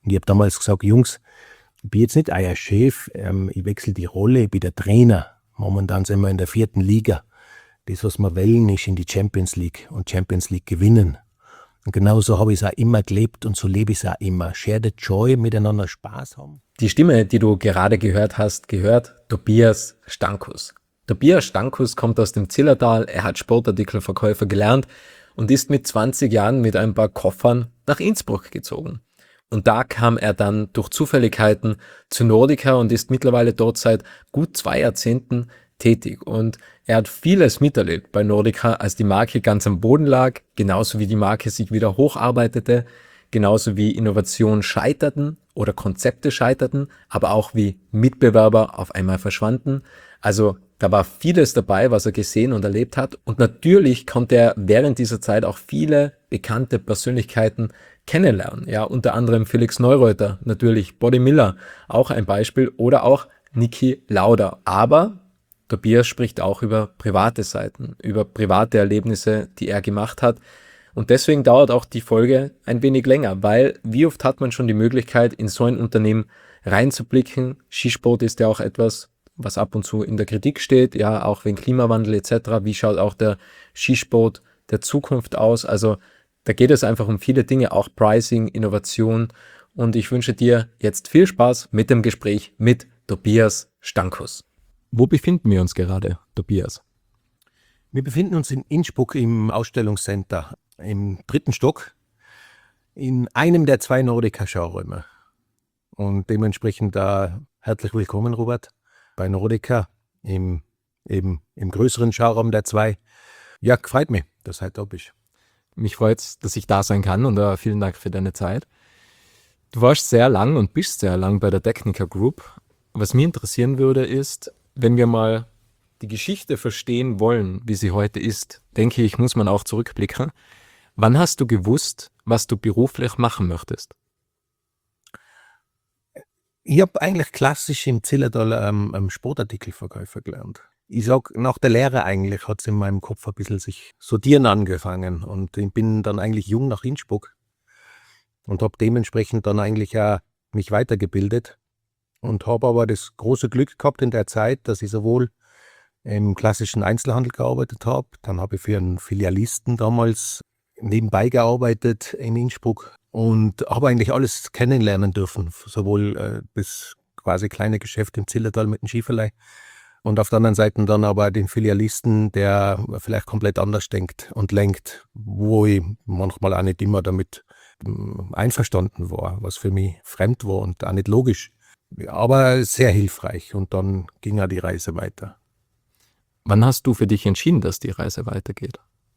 Und ich habe damals gesagt, Jungs, ich bin jetzt nicht euer Chef, ich wechsle die Rolle, ich bin der Trainer. Momentan sind wir in der 4. Liga. Das, was wir wählen, ist in die Champions League und Champions League gewinnen. Und genauso habe ich es auch immer gelebt und so lebe ich es auch immer. Share the joy, miteinander Spaß haben. Die Stimme, die du gerade gehört hast, gehört Tobias Stankus. Tobias Stankus kommt aus dem Zillertal, er hat Sportartikelverkäufer gelernt und ist mit 20 Jahren mit ein paar Koffern nach Innsbruck gezogen. Und da kam er dann durch Zufälligkeiten zu Nordica und ist mittlerweile dort seit gut 2 Jahrzehnten tätig. Und er hat vieles miterlebt bei Nordica, als die Marke ganz am Boden lag, genauso wie die Marke sich wieder hocharbeitete, genauso wie Innovationen scheiterten oder Konzepte scheiterten, aber auch wie Mitbewerber auf einmal verschwanden. Also da war vieles dabei, was er gesehen und erlebt hat. Und natürlich konnte er während dieser Zeit auch viele bekannte Persönlichkeiten kennenlernen. Ja, unter anderem Felix Neureuter, natürlich Body Miller, auch ein Beispiel, oder auch Niki Lauda. Aber Tobias spricht auch über private Seiten, über private Erlebnisse, die er gemacht hat. Und deswegen dauert auch die Folge ein wenig länger, weil wie oft hat man schon die Möglichkeit, in so ein Unternehmen reinzublicken. Skisport ist ja auch etwas, was ab und zu in der Kritik steht, ja, auch wegen Klimawandel etc. Wie schaut auch der Skisport der Zukunft aus? Also da geht es einfach um viele Dinge, auch Pricing, Innovation. Und ich wünsche dir jetzt viel Spaß mit dem Gespräch mit Tobias Stankus. Wo befinden wir uns gerade, Tobias? Wir befinden uns in Innsbruck im Ausstellungscenter im 3. Stock in einem der 2 Nordica-Schauräume. Und dementsprechend herzlich willkommen, Robert, bei Nordica im größeren Schauraum der 2. Ja, freut mich, dass du heute da bist. Mich freut es, dass ich da sein kann und vielen Dank für deine Zeit. Du warst sehr lang und bist sehr lang bei der Techniker Group. Was mich interessieren würde, ist, wenn wir mal die Geschichte verstehen wollen, wie sie heute ist, denke ich, muss man auch zurückblicken. Wann hast du gewusst, was du beruflich machen möchtest? Ich habe eigentlich klassisch im Zillertal Sportartikelverkäufer gelernt. Ich sag, nach der Lehre eigentlich hat es in meinem Kopf ein bisschen sich sortieren angefangen und ich bin dann eigentlich jung nach Innsbruck und habe dementsprechend dann eigentlich auch mich weitergebildet und habe aber das große Glück gehabt in der Zeit, dass ich sowohl im klassischen Einzelhandel gearbeitet habe, dann habe ich für einen Filialisten damals nebenbei gearbeitet in Innsbruck und habe eigentlich alles kennenlernen dürfen, sowohl das quasi kleine Geschäft im Zillertal mit dem Skiverleih und auf der anderen Seite dann aber den Filialisten, der vielleicht komplett anders denkt und lenkt, wo ich manchmal auch nicht immer damit einverstanden war, was für mich fremd war und auch nicht logisch, aber sehr hilfreich und dann ging auch die Reise weiter. Wann hast du für dich entschieden, dass die Reise weitergeht?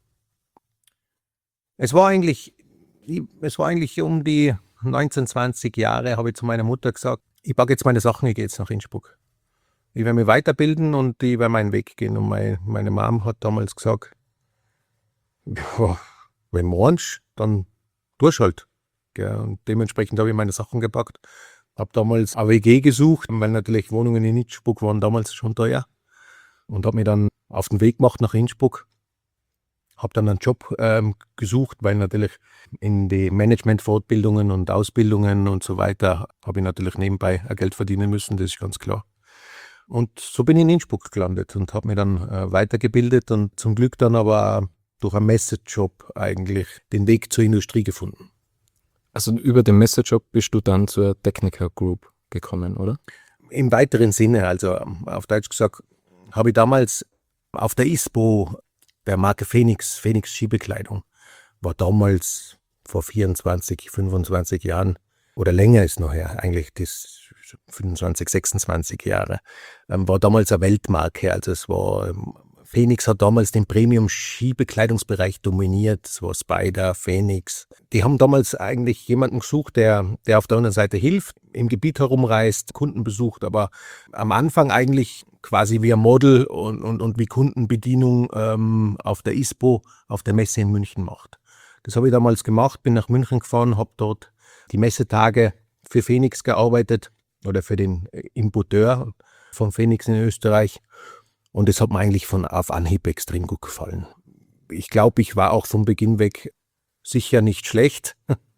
Es war eigentlich um die 19, 20 Jahre, habe ich zu meiner Mutter gesagt, ich packe jetzt meine Sachen, ich gehe jetzt nach Innsbruck. Ich werde mich weiterbilden und ich werde meinen Weg gehen. Und meine Mom hat damals gesagt, ja, wenn du meinst, dann tust halt. Ja, und dementsprechend habe ich meine Sachen gepackt. Habe damals AWG gesucht, weil natürlich Wohnungen in Innsbruck waren damals schon teuer. Und habe mich dann auf den Weg gemacht nach Innsbruck. Habe dann einen Job gesucht, weil natürlich in die Management-Fortbildungen und Ausbildungen und so weiter habe ich natürlich nebenbei Geld verdienen müssen, das ist ganz klar. Und so bin ich in Innsbruck gelandet und habe mich dann weitergebildet und zum Glück dann aber durch einen Messejob eigentlich den Weg zur Industrie gefunden. Also über den Messejob bist du dann zur Techniker Group gekommen, oder? Im weiteren Sinne, also auf Deutsch gesagt, habe ich damals auf der ISPO der Marke Phoenix Skibekleidung, war damals vor 24, 25 Jahren oder länger ist noch her, eigentlich das 25, 26 Jahre, war damals eine Weltmarke. Also es war, Phoenix hat damals den Premium-Skibekleidungsbereich dominiert. Es war Spyder, Phoenix. Die haben damals eigentlich jemanden gesucht, der auf der anderen Seite hilft, im Gebiet herumreist, Kunden besucht, aber am Anfang eigentlich quasi wie ein Model und wie Kundenbedienung auf der ISPO, auf der Messe in München macht. Das habe ich damals gemacht, bin nach München gefahren, habe dort die Messetage für Phoenix gearbeitet oder für den Importeur von Phoenix in Österreich. Und das hat mir eigentlich auf Anhieb extrem gut gefallen. Ich glaube, ich war auch von Beginn weg sicher nicht schlecht,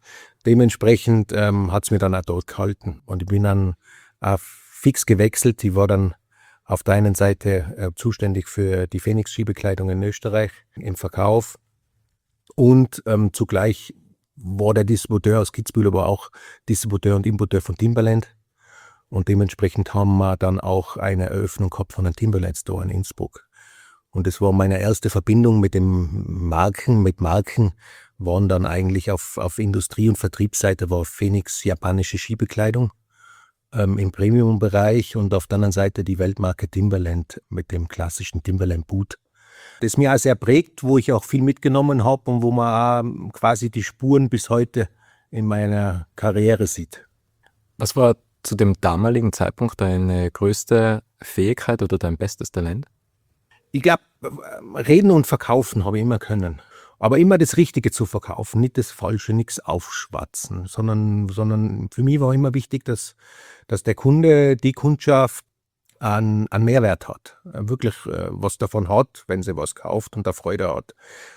dementsprechend hat es mir dann auch dort gehalten. Und ich bin dann fix gewechselt. Ich war dann auf der einen Seite zuständig für die Phoenix-Skibekleidung in Österreich im Verkauf und zugleich war der Distributeur aus Kitzbühel aber auch Distributeur und Importeur von Timberland. Und dementsprechend haben wir dann auch eine Eröffnung gehabt von einem Timberland Store in Innsbruck. Und das war meine erste Verbindung mit Marken waren dann eigentlich auf Industrie- und Vertriebsseite war Phoenix japanische Skibekleidung im Premium-Bereich und auf der anderen Seite die Weltmarke Timberland mit dem klassischen Timberland Boot. Das mir auch sehr prägt, wo ich auch viel mitgenommen habe und wo man auch quasi die Spuren bis heute in meiner Karriere sieht. Was war zu dem damaligen Zeitpunkt deine größte Fähigkeit oder dein bestes Talent? Ich glaube, reden und verkaufen habe ich immer können. Aber immer das Richtige zu verkaufen, nicht das Falsche, nichts aufschwatzen, sondern für mich war immer wichtig, dass der Kunde, die Kundschaft einen Mehrwert hat, wirklich was davon hat, wenn sie was kauft und da Freude hat.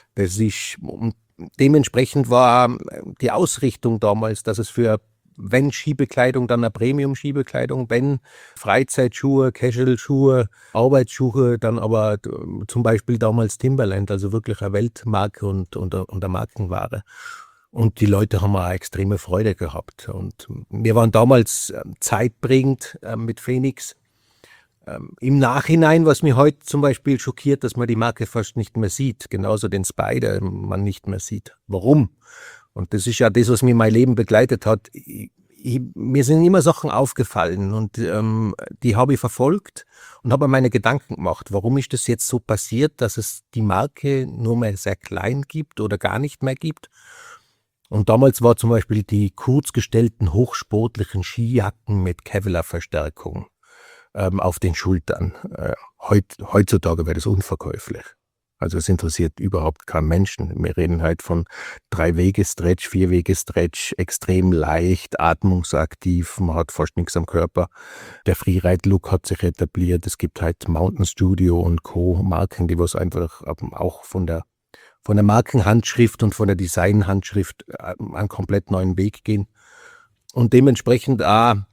Und dementsprechend war die Ausrichtung damals, dass es wenn Skibekleidung, dann eine Premium-Skibekleidung, wenn Freizeitschuhe, Casual-Schuhe, Arbeitsschuhe, dann aber zum Beispiel damals Timberland, also wirklich eine Weltmarke und eine Markenware. Und die Leute haben auch extreme Freude gehabt. Und wir waren damals zeitprägend mit Phoenix. Im Nachhinein, was mich heute zum Beispiel schockiert, dass man die Marke fast nicht mehr sieht. Genauso den Spider man nicht mehr sieht. Warum? Und das ist ja das, was mir mein Leben begleitet hat. Mir sind immer Sachen aufgefallen und die habe ich verfolgt und habe mir meine Gedanken gemacht. Warum ist das jetzt so passiert, dass es die Marke nur mehr sehr klein gibt oder gar nicht mehr gibt? Und damals war zum Beispiel die kurzgestellten, hochsportlichen Skijacken mit Kevlar-Verstärkung auf den Schultern. Heutzutage wäre das unverkäuflich. Also es interessiert überhaupt keinen Menschen. Wir reden halt von 3-Wege-Stretch, 4-Wege-Stretch, extrem leicht, atmungsaktiv, man hat fast nichts am Körper. Der Freeride-Look hat sich etabliert. Es gibt halt Mountain Studio und Co. Marken, die was einfach auch von der Markenhandschrift und von der Designhandschrift einen komplett neuen Weg gehen. Und dementsprechend hat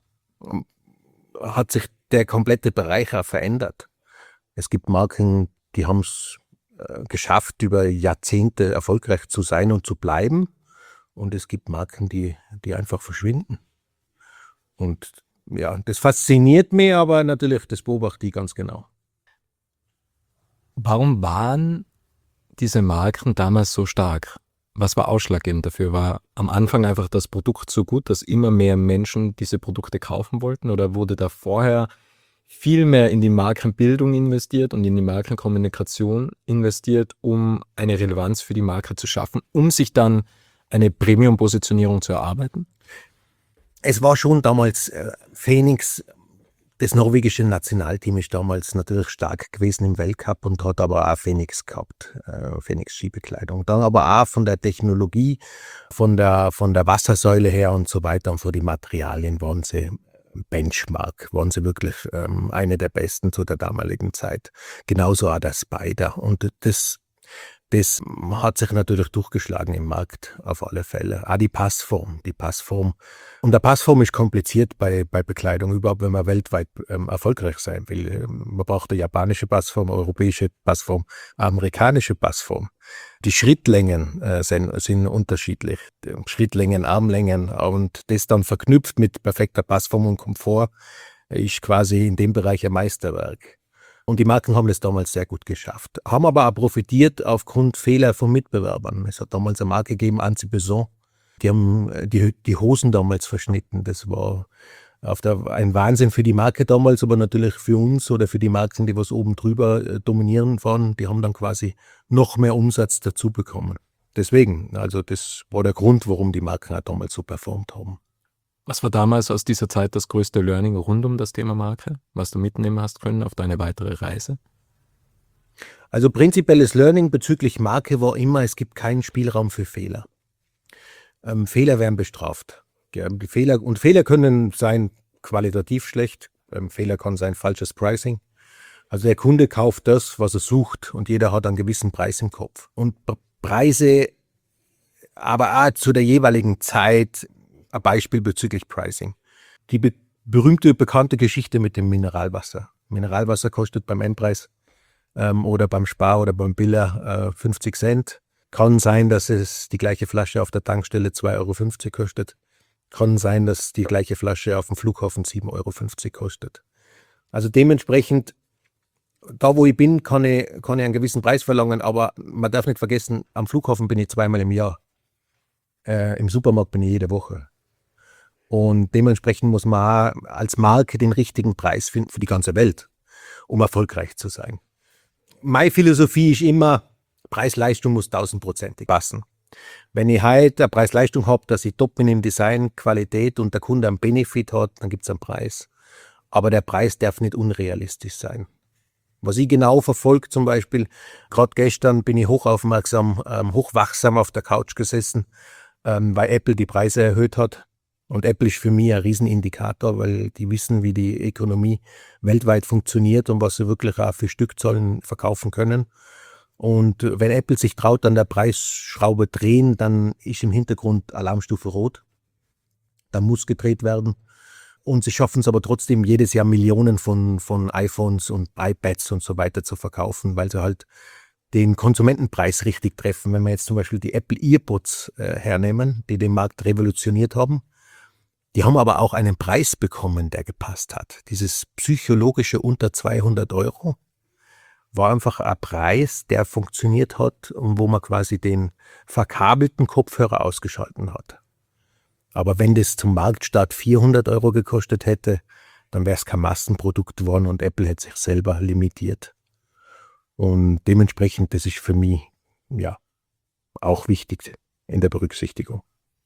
sich der komplette Bereich auch verändert. Es gibt Marken, die haben es geschafft, über Jahrzehnte erfolgreich zu sein und zu bleiben. Und es gibt Marken, die einfach verschwinden. Und ja, das fasziniert mich, aber natürlich, das beobachte ich ganz genau. Warum waren diese Marken damals so stark? Was war ausschlaggebend dafür? War am Anfang einfach das Produkt so gut, dass immer mehr Menschen diese Produkte kaufen wollten? Oder wurde da vorher viel mehr in die Markenbildung investiert und in die Markenkommunikation investiert, um eine Relevanz für die Marke zu schaffen, um sich dann eine Premium-Positionierung zu erarbeiten? Es war schon damals Phoenix, das norwegische Nationalteam ist damals natürlich stark gewesen im Weltcup und hat aber auch Phoenix gehabt, Phoenix Skibekleidung. Dann aber auch von der Technologie, von der Wassersäule her und so weiter und von den Materialien waren sie Benchmark, waren sie wirklich eine der besten zu der damaligen Zeit. Genauso auch der Spider. Und das hat sich natürlich durchgeschlagen im Markt, auf alle Fälle. Auch die Passform. Und der Passform ist kompliziert bei Bekleidung, überhaupt wenn man weltweit erfolgreich sein will. Man braucht eine japanische Passform, europäische Passform, amerikanische Passform. Die Schrittlängen sind unterschiedlich. Schrittlängen, Armlängen und das dann verknüpft mit perfekter Passform und Komfort ist quasi in dem Bereich ein Meisterwerk. Und die Marken haben das damals sehr gut geschafft, haben aber auch profitiert aufgrund Fehler von Mitbewerbern. Es hat damals eine Marke gegeben, Anzi Besson. Die haben die Hosen damals verschnitten. Das war ein Wahnsinn für die Marke damals, aber natürlich für uns oder für die Marken, die was oben drüber dominierend waren, die haben dann quasi noch mehr Umsatz dazu bekommen. Deswegen, also das war der Grund, warum die Marken auch damals so performt haben. Was war damals aus dieser Zeit das größte Learning rund um das Thema Marke, was du mitnehmen hast können auf deine weitere Reise? Also prinzipielles Learning bezüglich Marke war immer, es gibt keinen Spielraum für Fehler. Fehler werden bestraft. Fehler können sein qualitativ schlecht, Fehler kann sein falsches Pricing. Also der Kunde kauft das, was er sucht und jeder hat einen gewissen Preis im Kopf. Und Preise aber auch zu der jeweiligen Zeit ein Beispiel bezüglich Pricing. Die berühmte, bekannte Geschichte mit dem Mineralwasser. Mineralwasser kostet beim Endpreis oder beim Spar oder beim Biller 50 Cent. Kann sein, dass es die gleiche Flasche auf der Tankstelle 2,50 € kostet. Kann sein, dass die gleiche Flasche auf dem Flughafen 7,50 € kostet. Also dementsprechend, da wo ich bin, kann ich einen gewissen Preis verlangen, aber man darf nicht vergessen, am Flughafen bin ich 2-mal im Jahr. Im Supermarkt bin ich jede Woche. Und dementsprechend muss man auch als Marke den richtigen Preis finden für die ganze Welt, um erfolgreich zu sein. Meine Philosophie ist immer, Preis-Leistung muss 1000%ig passen. Wenn ich heute eine Preis-Leistung habe, dass ich top bin im Design, Qualität und der Kunde einen Benefit hat, dann gibt es einen Preis. Aber der Preis darf nicht unrealistisch sein. Was ich genau verfolge, zum Beispiel, gerade gestern bin ich hochaufmerksam, hochwachsam auf der Couch gesessen, weil Apple die Preise erhöht hat. Und Apple ist für mich ein Riesenindikator, weil die wissen, wie die Ökonomie weltweit funktioniert und was sie wirklich auch für Stückzahlen verkaufen können. Und wenn Apple sich traut, an der Preisschraube drehen, dann ist im Hintergrund Alarmstufe rot. Da muss gedreht werden. Und sie schaffen es aber trotzdem, jedes Jahr Millionen von iPhones und iPads und so weiter zu verkaufen, weil sie halt den Konsumentenpreis richtig treffen. Wenn wir jetzt zum Beispiel die Apple EarPods hernehmen, die den Markt revolutioniert haben, die haben aber auch einen Preis bekommen, der gepasst hat. Dieses psychologische unter 200 € war einfach ein Preis, der funktioniert hat und wo man quasi den verkabelten Kopfhörer ausgeschalten hat. Aber wenn das zum Marktstart 400 € gekostet hätte, dann wäre es kein Massenprodukt geworden und Apple hätte sich selber limitiert. Und dementsprechend, das ist für mich ja auch wichtig in der Berücksichtigung.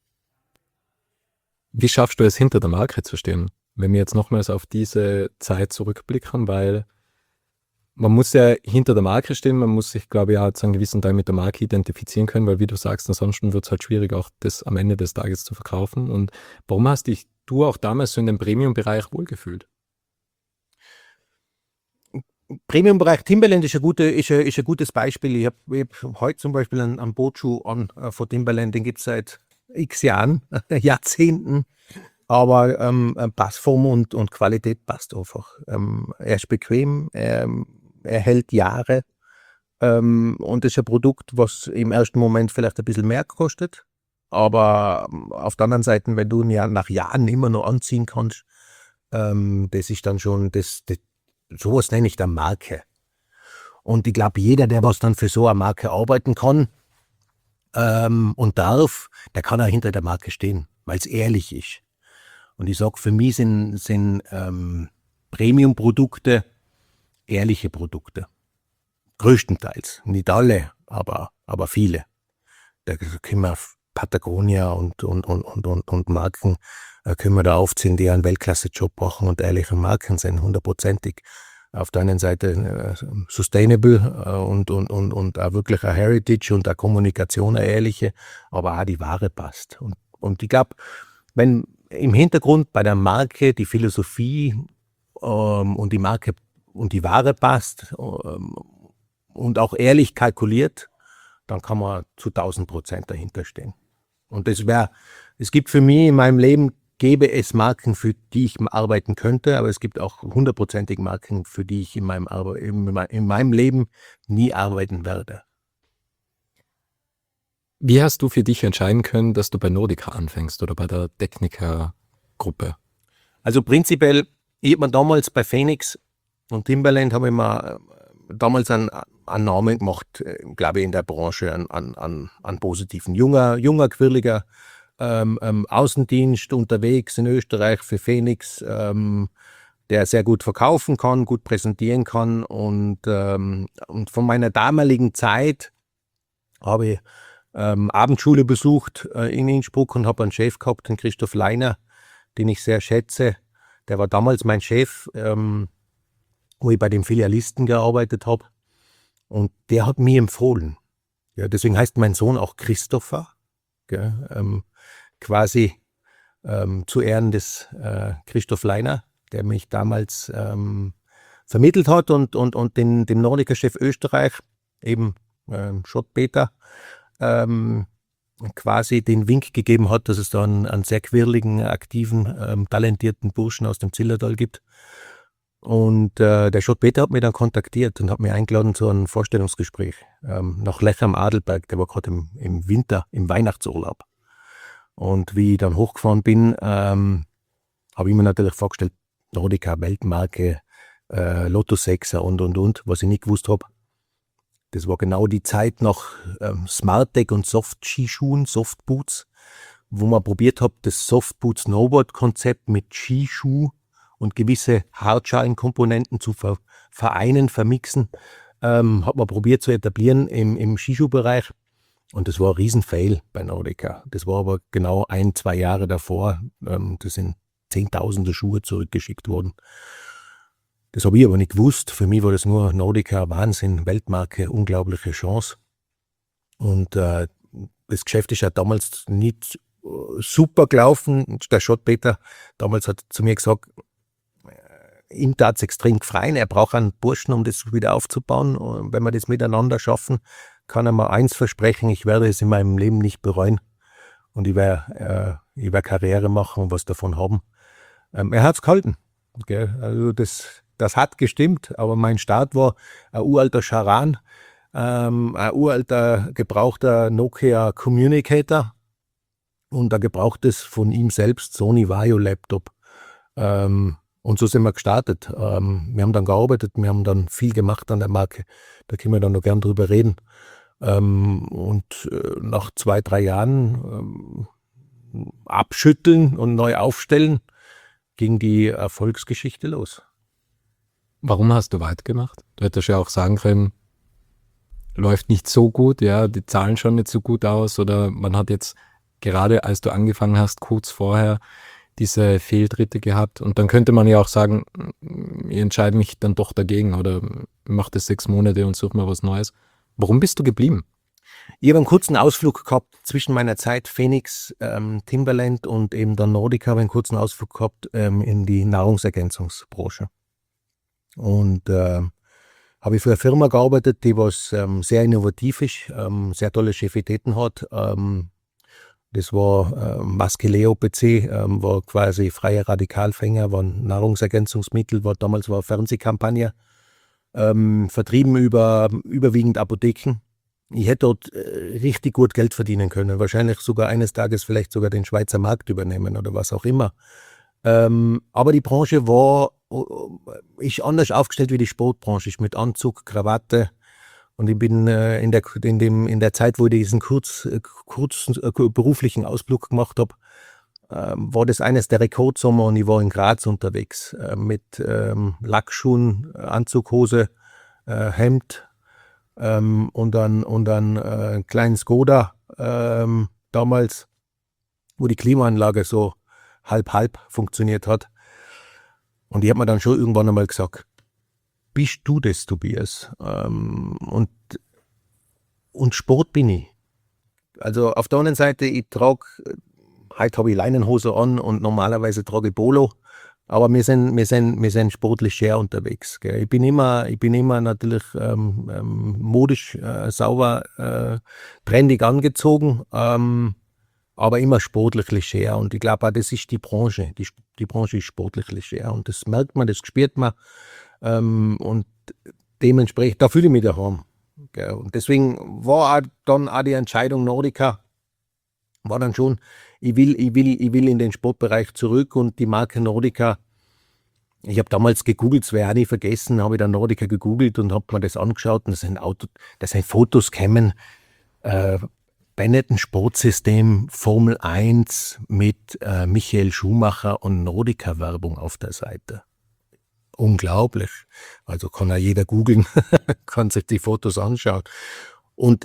Wie schaffst du es, hinter der Marke zu stehen? Wenn wir jetzt nochmals auf diese Zeit zurückblicken, weil man muss ja hinter der Marke stehen, man muss sich, glaube ich, auch zu einem gewissen Teil mit der Marke identifizieren können, weil wie du sagst, ansonsten wird es halt schwierig, auch das am Ende des Tages zu verkaufen. Und warum hast du auch damals so in dem Premium-Bereich wohlgefühlt? Premium-Bereich Timberland ist ein gutes Beispiel. Ich hab heute zum Beispiel einen Bootschuh an von Timberland, den gibt es seit x Jahren, Jahrzehnten. Aber Passform und Qualität passt einfach. Er ist bequem, er hält Jahre und ist ein Produkt, was im ersten Moment vielleicht ein bisschen mehr kostet. Aber auf der anderen Seite, wenn du ihn ja nach Jahren immer noch anziehen kannst, das ist dann schon, sowas nenne ich dann Marke. Und ich glaube, jeder, der was dann für so eine Marke arbeiten kann und darf, der kann auch hinter der Marke stehen, weil es ehrlich ist. Und ich sage, für mich sind Premium-Produkte ehrliche Produkte. Größtenteils. Nicht alle, aber viele. Da können wir Patagonia und Marken können wir da aufziehen, die einen Weltklasse-Job machen und ehrliche Marken sind, 100%ig. Auf der einen Seite sustainable und auch wirklich eine Heritage und eine Kommunikation, eine ehrliche, aber auch die Ware passt. Und ich glaube, wenn im Hintergrund bei der Marke die Philosophie und die Marke und die Ware passt und auch ehrlich kalkuliert, dann kann man zu 1000% dahinter stehen. Und es gibt für mich in meinem Leben, gäbe es Marken, für die ich arbeiten könnte, aber es gibt auch 100%ig Marken, für die ich in meinem Leben nie arbeiten werde. Wie hast du für dich entscheiden können, dass du bei Nordica anfängst oder bei der Techniker-Gruppe? Also prinzipiell, ich habe mir damals bei Phoenix und Timberland habe ich mir damals einen Namen gemacht, glaube ich, in der Branche, an positiven. Junger, quirliger Außendienst unterwegs in Österreich für Phoenix, der sehr gut verkaufen kann, gut präsentieren kann. Und von meiner damaligen Zeit habe ich Abendschule besucht in Innsbruck und habe einen Chef gehabt, den Christoph Leiner, den ich sehr schätze. Der war damals mein Chef, wo ich bei den Filialisten gearbeitet habe. Und der hat mir empfohlen. Ja, deswegen heißt mein Sohn auch Christopher. Gell, quasi zu Ehren des Christoph Leiner, der mich damals vermittelt hat und dem Nordica-Chef Österreich, eben Schott Peter, quasi den Wink gegeben hat, dass es da einen sehr quirligen, aktiven, talentierten Burschen aus dem Zillertal gibt. Und der Schott Peter hat mich dann kontaktiert und hat mich eingeladen zu einem Vorstellungsgespräch nach Lech am Adelberg. Der war gerade im Winter, im Weihnachtsurlaub. Und wie ich dann hochgefahren bin, habe ich mir natürlich vorgestellt, Nordica, Weltmarke, Lotto 6er und, was ich nicht gewusst habe. Das war genau die Zeit nach Smartec und Soft-Skischuhen, Softboots, wo man probiert hat, das Softboot-Snowboard-Konzept mit Skischuh und gewisse Hartschalenkomponenten zu vereinen, vermixen, hat man probiert zu etablieren im Skischuhbereich. Und das war ein Riesenfail bei Nordica. Das war aber genau 1-2 Jahre davor. Das sind Zehntausende Schuhe zurückgeschickt worden. Das habe ich aber nicht gewusst. Für mich war das nur Nordica, Wahnsinn, Weltmarke, unglaubliche Chance. Und das Geschäft ist ja damals nicht super gelaufen. Der Schott Peter damals hat zu mir gesagt, ihm tat es extrem gefreien. Er braucht einen Burschen, um das wieder aufzubauen. Und wenn wir das miteinander schaffen, kann er mir eins versprechen, ich werde es in meinem Leben nicht bereuen. Und ich werde Karriere machen und was davon haben. Er hat es gehalten. Gell? Also das hat gestimmt, aber mein Start war ein uralter Charan, ein uralter gebrauchter Nokia Communicator und ein gebrauchtes von ihm selbst Sony Vaio Laptop. Und so sind wir gestartet. Wir haben dann gearbeitet, wir haben dann viel gemacht an der Marke. Da können wir dann noch gern drüber reden. Und nach 2-3 Jahren abschütteln und neu aufstellen, ging die Erfolgsgeschichte los. Warum hast du weitergemacht? Du hättest ja auch sagen können, läuft nicht so gut, ja, die Zahlen schauen nicht so gut aus oder man hat jetzt gerade, als du angefangen hast, kurz vorher diese Fehltritte gehabt und dann könnte man ja auch sagen, ich entscheide mich dann doch dagegen oder mache das 6 Monate und suche mal was Neues. Warum bist du geblieben? Ich habe einen kurzen Ausflug gehabt zwischen meiner Zeit Phoenix, Timberland und eben dann Nordica, habe einen kurzen Ausflug gehabt in die Nahrungsergänzungsbranche. Und habe ich für eine Firma gearbeitet, die was sehr innovativ ist, sehr tolle Chefitäten hat. Das war Maskeleo PC, war quasi freie Radikalfänger, war ein Nahrungsergänzungsmittel, damals war eine Fernsehkampagne, vertrieben überwiegend Apotheken. Ich hätte dort richtig gut Geld verdienen können, wahrscheinlich sogar eines Tages vielleicht sogar den Schweizer Markt übernehmen oder was auch immer. Aber die Branche ist anders aufgestellt wie die Sportbranche, ist mit Anzug, Krawatte. Und ich bin in der Zeit, wo ich diesen kurzen beruflichen Ausflug gemacht habe, war das eines der Rekordsommer und ich war in Graz unterwegs mit Lackschuhen, Anzughose, Hemd und dann kleinen Skoda damals, wo die Klimaanlage so halb funktioniert hat. Und ich habe mir dann schon irgendwann einmal gesagt, bist du das, Tobias? Und Sport bin ich. Also auf der anderen Seite, heute habe ich Leinenhose an und normalerweise trage ich Polo, aber wir sind sportlich sehr unterwegs. Gell? Ich bin immer natürlich modisch, sauber, trendig angezogen, aber immer sportlich leger. Und ich glaube auch, das ist die Branche. Die Branche ist sportlich leger. Und das merkt man, das spürt man. Und dementsprechend, da fühle ich mich daheim. Gell? Und deswegen war dann auch die Entscheidung Nordica, war dann schon, ich will in den Sportbereich zurück und die Marke Nordica, ich habe damals gegoogelt, das werde ich auch nie vergessen, habe ich dann Nordica gegoogelt und habe mir das angeschaut und das sind Fotos kämen, Benetton Sportsystem Formel 1 mit Michael Schumacher und Nordica Werbung auf der Seite. Unglaublich. Also kann ja jeder googeln, kann sich die Fotos anschauen. Und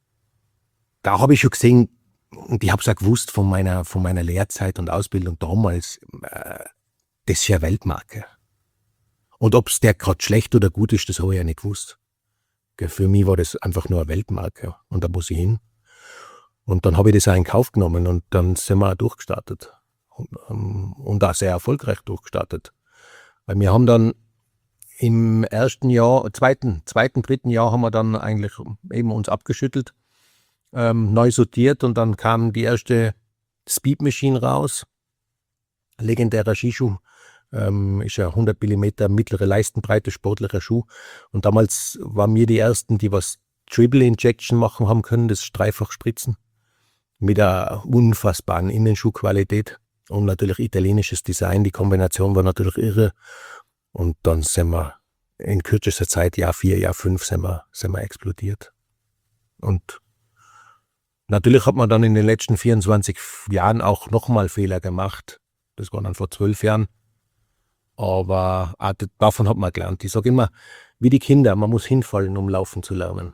da habe ich schon gesehen, und ich habe es auch gewusst von meiner Lehrzeit und Ausbildung damals, das ist ja Weltmarke. Und ob es der gerade schlecht oder gut ist, das habe ich ja nicht gewusst. Für mich war das einfach nur eine Weltmarke und da muss ich hin. Und dann habe ich das auch in Kauf genommen und dann sind wir auch durchgestartet. Und auch sehr erfolgreich durchgestartet. Weil wir haben dann im ersten Jahr, dritten Jahr haben wir dann eigentlich eben uns abgeschüttelt neu sortiert und dann kam die erste Speed Machine raus. Legendärer Skischuh. Ist ja 100 Millimeter mittlere Leistenbreite, sportlicher Schuh. Und damals waren wir die Ersten, die was Triple Injection machen haben können, das dreifach Spritzen. Mit einer unfassbaren Innenschuhqualität und natürlich italienisches Design. Die Kombination war natürlich irre. Und dann sind wir in kürzester Zeit, Jahr 4, Jahr 5, sind wir explodiert. Und natürlich hat man dann in den letzten 24 Jahren auch nochmal Fehler gemacht. Das war dann vor 12 Jahren. Aber davon hat man gelernt. Ich sage immer, wie die Kinder, man muss hinfallen, um laufen zu lernen.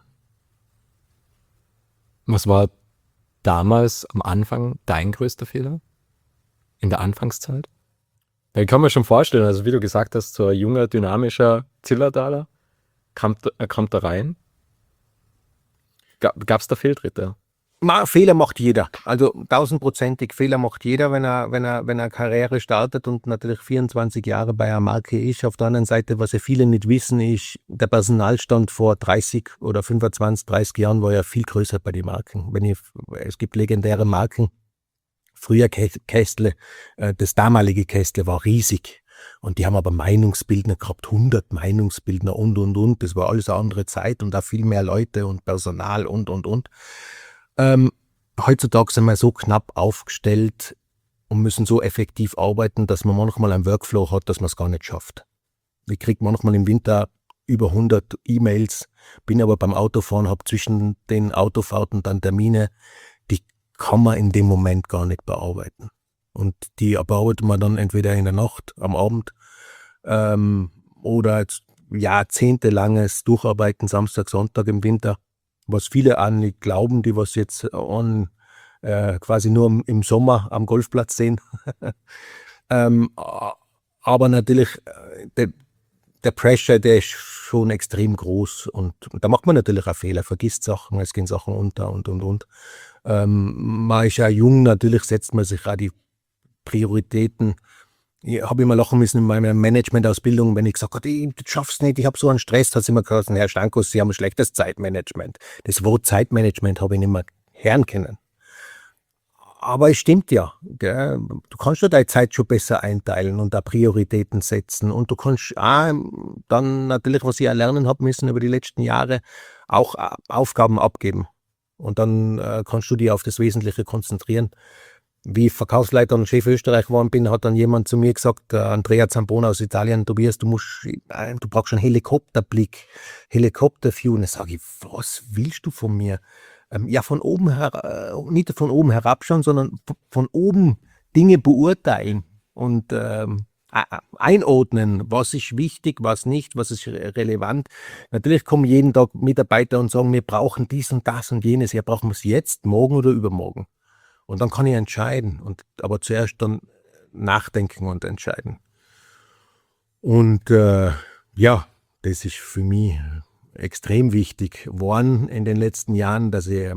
Was war damals am Anfang dein größter Fehler? In der Anfangszeit? Weil ich kann mir schon vorstellen, also wie du gesagt hast, so ein junger, dynamischer Zillertaler kommt da rein. Gab es da Fehltritte? Fehler macht jeder. Also 1000%ig Fehler macht jeder, wenn er Karriere startet und natürlich 24 Jahre bei einer Marke ist. Auf der anderen Seite, was ja viele nicht wissen, ist, der Personalstand vor 30 oder 25, 30 Jahren war ja viel größer bei den Marken. Es gibt legendäre Marken. Früher Kästle, das damalige Kästle war riesig. Und die haben aber Meinungsbildner gehabt, 100 Meinungsbildner und. Das war alles eine andere Zeit und da viel mehr Leute und Personal und. Heutzutage sind wir so knapp aufgestellt und müssen so effektiv arbeiten, dass man manchmal einen Workflow hat, dass man es gar nicht schafft. Ich kriege manchmal im Winter über 100 E-Mails, bin aber beim Autofahren, habe zwischen den Autofahrten dann Termine, die kann man in dem Moment gar nicht bearbeiten. Und die bearbeitet man dann entweder in der Nacht, am Abend oder jahrzehntelanges Durcharbeiten, Samstag, Sonntag im Winter. Was viele auch nicht glauben, die was jetzt quasi nur im Sommer am Golfplatz sehen. Aber natürlich, der Pressure, der ist schon extrem groß und da macht man natürlich auch Fehler, vergisst Sachen, es gehen Sachen unter und. Man ist ja jung, natürlich setzt man sich auch die Prioritäten. Ich habe immer lachen müssen in meiner Management-Ausbildung, wenn ich gesagt habe, ich schaff's nicht, ich habe so einen Stress, hat es immer gesagt, Herr Stankus, Sie haben ein schlechtes Zeitmanagement. Das Wort Zeitmanagement habe ich nicht mehr hören können. Aber es stimmt ja, gell? Du kannst ja deine Zeit schon besser einteilen und da Prioritäten setzen und du kannst auch dann natürlich, was ich auch lernen habe müssen über die letzten Jahre, auch Aufgaben abgeben. Und dann kannst du dich auf das Wesentliche konzentrieren. Wie ich Verkaufsleiter und Chef Österreich geworden bin, hat dann jemand zu mir gesagt, Andrea Zambona aus Italien, Tobias, du brauchst einen Helikopterblick, Helikopterview. Und dann sage ich, was willst du von mir? Ja, von oben nicht von oben herabschauen, sondern von oben Dinge beurteilen und einordnen, was ist wichtig, was nicht, was ist relevant. Natürlich kommen jeden Tag Mitarbeiter und sagen, wir brauchen dies und das und jenes. Ja, brauchen wir es jetzt, morgen oder übermorgen? Und dann kann ich entscheiden, aber zuerst dann nachdenken und entscheiden. Und ja, das ist für mich extrem wichtig geworden in den letzten Jahren, dass ich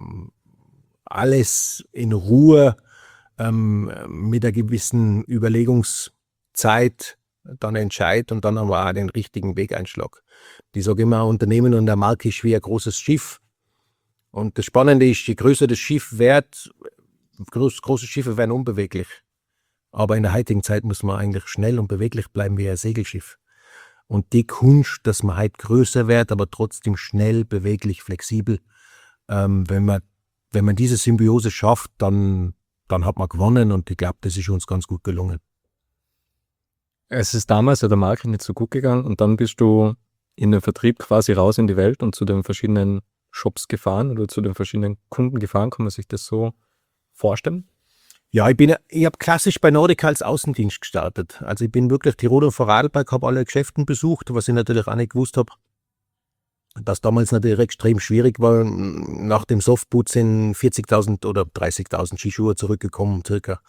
alles in Ruhe mit einer gewissen Überlegungszeit dann entscheide und dann aber auch den richtigen Weg einschlage. Ich sage immer, ein Unternehmen und eine Marke ist wie ein großes Schiff. Und das Spannende ist, je größer das Schiff wird, große Schiffe werden unbeweglich. Aber in der heutigen Zeit muss man eigentlich schnell und beweglich bleiben wie ein Segelschiff. Und die Kunst, dass man halt größer wird, aber trotzdem schnell, beweglich, flexibel. Wenn man diese Symbiose schafft, dann hat man gewonnen und ich glaube, das ist uns ganz gut gelungen. Es ist damals ja der Marke nicht so gut gegangen und dann bist du in den Vertrieb quasi raus in die Welt und zu den verschiedenen Shops gefahren oder zu den verschiedenen Kunden gefahren. Kann man sich das so vorstellen? Ja, ich habe klassisch bei Nordica als Außendienst gestartet. Also ich bin wirklich Tirol und Vorarlberg, habe alle Geschäften besucht, was ich natürlich auch nicht gewusst habe. Das damals natürlich extrem schwierig war. Nach dem Softboot sind 40.000 oder 30.000 Skischuhe zurückgekommen, circa.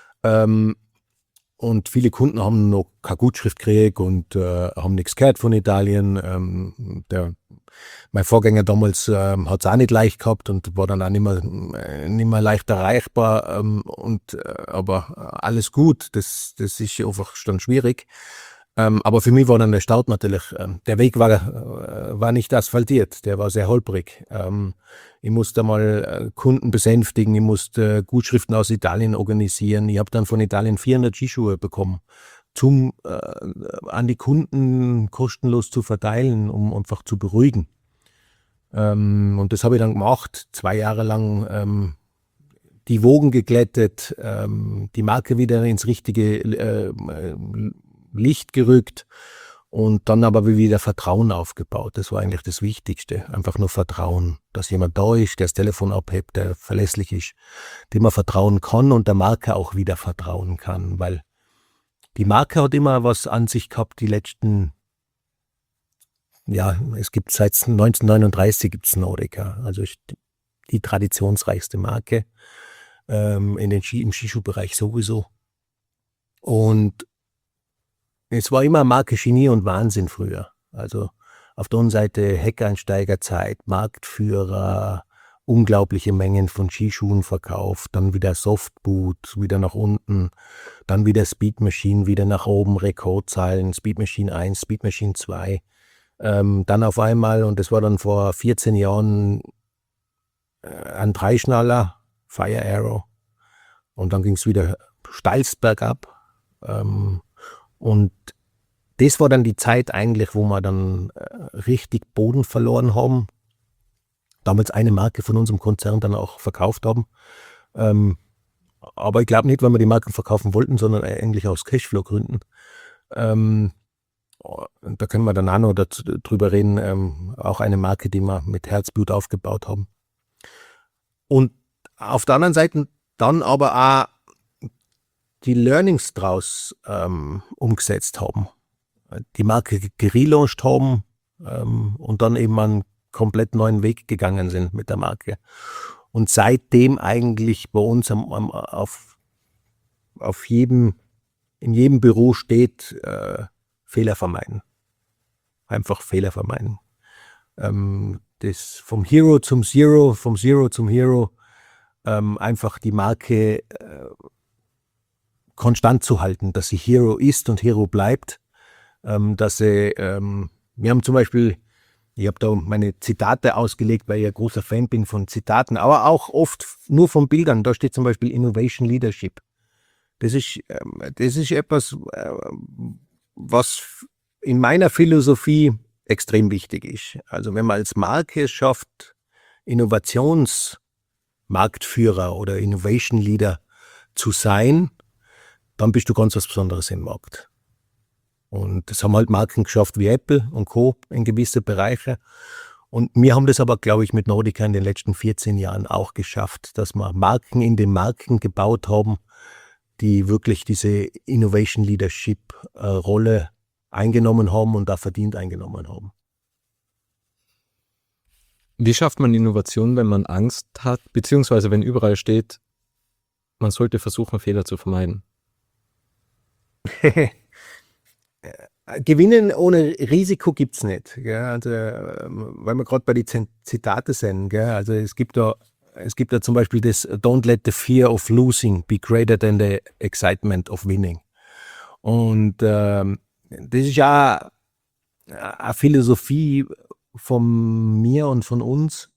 Und viele Kunden haben noch keine Gutschrift gekriegt und haben nichts gehört von Italien. Mein Vorgänger damals hat es auch nicht leicht gehabt und war dann auch nicht mehr leicht erreichbar. Aber alles gut, das ist einfach dann schwierig. Aber für mich war dann der Start natürlich, der Weg war nicht asphaltiert, der war sehr holprig. Ich musste mal Kunden besänftigen, ich musste Gutschriften aus Italien organisieren. Ich habe dann von Italien 400 Skischuhe bekommen, an die Kunden kostenlos zu verteilen, um einfach zu beruhigen. Und das habe ich dann gemacht, 2 Jahre lang die Wogen geglättet, die Marke wieder ins richtige Licht gerückt und dann aber wieder Vertrauen aufgebaut. Das war eigentlich das Wichtigste. Einfach nur Vertrauen, dass jemand da ist, der das Telefon abhebt, der verlässlich ist, dem man vertrauen kann und der Marke auch wieder vertrauen kann, weil die Marke hat immer was an sich gehabt, es gibt seit 1939 gibt's Nordica, also die traditionsreichste Marke im Skischuhbereich sowieso. Und es war immer Marke Genie und Wahnsinn früher. Also auf der einen Seite Heckeinsteigerzeit, Marktführer, unglaubliche Mengen von Skischuhen verkauft, dann wieder Softboot, wieder nach unten, dann wieder Speed Machine, wieder nach oben, Rekordzahlen, Speed Machine 1, Speed Machine 2. Dann auf einmal, und das war dann vor 14 Jahren, ein Dreischnaller, Fire Arrow. Und dann ging es wieder steilst bergab. Und das war dann die Zeit eigentlich, wo wir dann richtig Boden verloren haben. Damals eine Marke von unserem Konzern dann auch verkauft haben. Aber ich glaube nicht, weil wir die Marken verkaufen wollten, sondern eigentlich aus Cashflow-Gründen. Und da können wir dann auch noch drüber reden. Auch eine Marke, die wir mit Herzblut aufgebaut haben. Und auf der anderen Seite dann aber auch die Learnings draus umgesetzt haben. Die Marke gelauncht haben und dann eben einen komplett neuen Weg gegangen sind mit der Marke. Und seitdem eigentlich bei uns in jedem Büro steht, Fehler vermeiden. Einfach Fehler vermeiden. Das vom Hero zum Zero, vom Zero zum Hero, einfach die Marke konstant zu halten, dass sie Hero ist und Hero bleibt, dass sie, wir haben zum Beispiel, ich habe da meine Zitate ausgelegt, weil ich ein großer Fan bin von Zitaten, aber auch oft nur von Bildern. Da steht zum Beispiel Innovation Leadership. Das ist etwas, was in meiner Philosophie extrem wichtig ist. Also wenn man als Marke es schafft, Innovationsmarktführer oder Innovation Leader zu sein, dann bist du ganz was Besonderes im Markt. Und das haben halt Marken geschafft wie Apple und Co. in gewisse Bereiche. Und wir haben das aber, glaube ich, mit Nordica in den letzten 14 Jahren auch geschafft, dass wir Marken in den Marken gebaut haben, die wirklich diese Innovation Leadership Rolle eingenommen haben und da verdient eingenommen haben. Wie schafft man Innovation, wenn man Angst hat, beziehungsweise wenn überall steht, man sollte versuchen, Fehler zu vermeiden? Gewinnen ohne Risiko gibt's nicht. Gell? Also, weil wir gerade bei den Zitate sind. Gell? Also es gibt da zum Beispiel das Don't let the fear of losing be greater than the excitement of winning. Und das ist ja eine Philosophie von mir und von uns.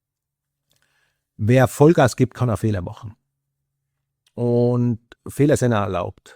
Wer Vollgas gibt, kann auch Fehler machen. Und Fehler sind auch erlaubt.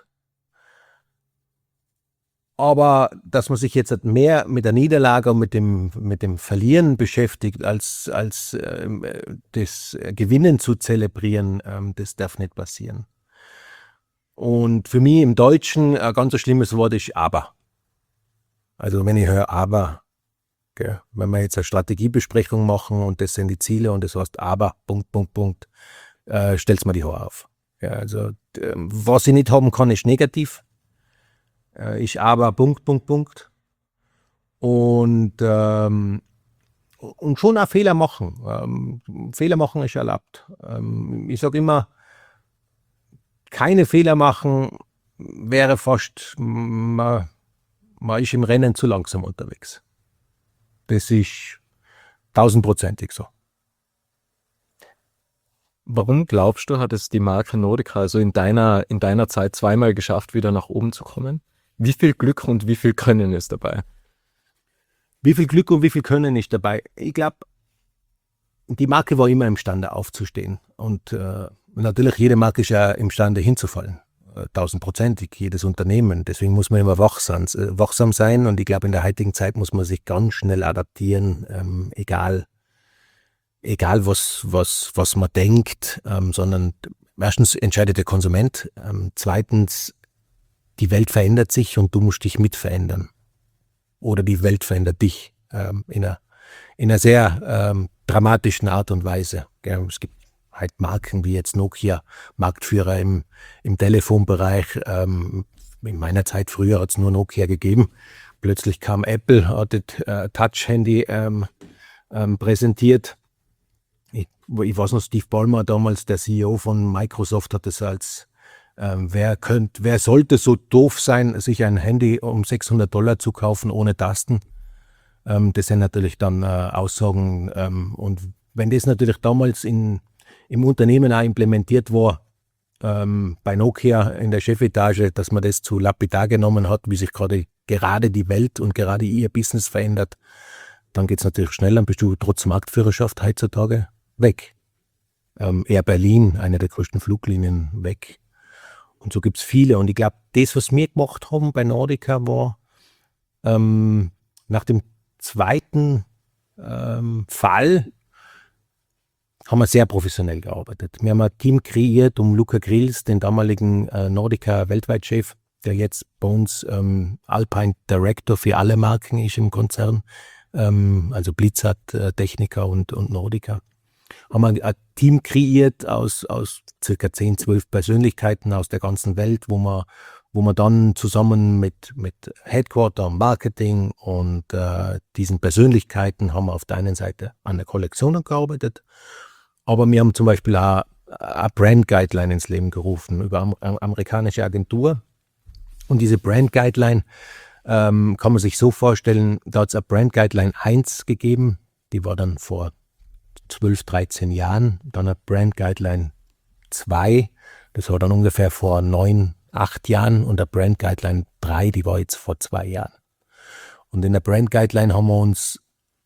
Aber dass man sich jetzt mehr mit der Niederlage und mit dem Verlieren beschäftigt, als das Gewinnen zu zelebrieren, das darf nicht passieren. Und für mich im Deutschen ein ganz schlimmes Wort ist aber. Also wenn ich höre aber, gell, wenn wir jetzt eine Strategiebesprechung machen und das sind die Ziele und das heißt aber, stellt's mir die Haare auf. Ja, also was ich nicht haben kann, ist negativ. Ich aber und schon auch Fehler machen. Fehler machen ist erlaubt. Ich sage immer, keine Fehler machen wäre fast, man ist im Rennen zu langsam unterwegs. Das ist 1000%ig so. Warum glaubst du, hat es die Marke Nordica also in deiner Zeit zweimal geschafft, wieder nach oben zu kommen? Wie viel Glück und wie viel Können ist dabei? Wie viel Glück und wie viel Können ist dabei? Ich glaube, die Marke war immer imstande aufzustehen. Und natürlich, jede Marke ist ja imstande hinzufallen. 1000%ig, jedes Unternehmen. Deswegen muss man immer wachsam sein. Und ich glaube, in der heutigen Zeit muss man sich ganz schnell adaptieren, egal was man denkt, sondern erstens entscheidet der Konsument, zweitens, die Welt verändert sich und du musst dich mit verändern. Oder die Welt verändert dich in einer sehr dramatischen Art und Weise. Es gibt halt Marken wie jetzt Nokia, Marktführer im Telefonbereich. In meiner Zeit früher hat es nur Nokia gegeben. Plötzlich kam Apple, hat das Touch-Handy präsentiert. Ich weiß noch, Steve Ballmer, damals der CEO von Microsoft, hat es als wer sollte so doof sein, sich ein Handy um $600 zu kaufen ohne Tasten? Das sind natürlich dann Aussagen. Und wenn das natürlich damals im Unternehmen auch implementiert war, bei Nokia in der Chefetage, dass man das zu lapidar genommen hat, wie sich gerade die Welt und gerade ihr Business verändert, dann geht es natürlich schneller, dann bist du trotz Marktführerschaft heutzutage weg. Air Berlin, eine der größten Fluglinien, weg. Und so gibt es viele. Und ich glaube, das, was wir gemacht haben bei Nordica, war nach dem zweiten Fall haben wir sehr professionell gearbeitet. Wir haben ein Team kreiert um Luca Grills, den damaligen Nordica-Weltweit-Chef, der jetzt bei uns Alpine Director für alle Marken ist im Konzern, also Blizzard, Technica und Nordica. Haben wir ein Team kreiert aus circa 10, 12 Persönlichkeiten aus der ganzen Welt, wo wir dann zusammen mit Headquarter, Marketing und diesen Persönlichkeiten haben wir auf der einen Seite an der Kollektion gearbeitet, aber wir haben zum Beispiel auch eine Brand Guideline ins Leben gerufen über eine amerikanische Agentur. Und diese Brand Guideline kann man sich so vorstellen, da hat es eine Brand Guideline 1 gegeben, die war dann vor 12, 13 Jahren, dann eine Brand Guideline 2, das war dann ungefähr vor 9, 8 Jahren und der Brand Guideline 3, die war jetzt vor 2 Jahren. Und in der Brand Guideline haben wir uns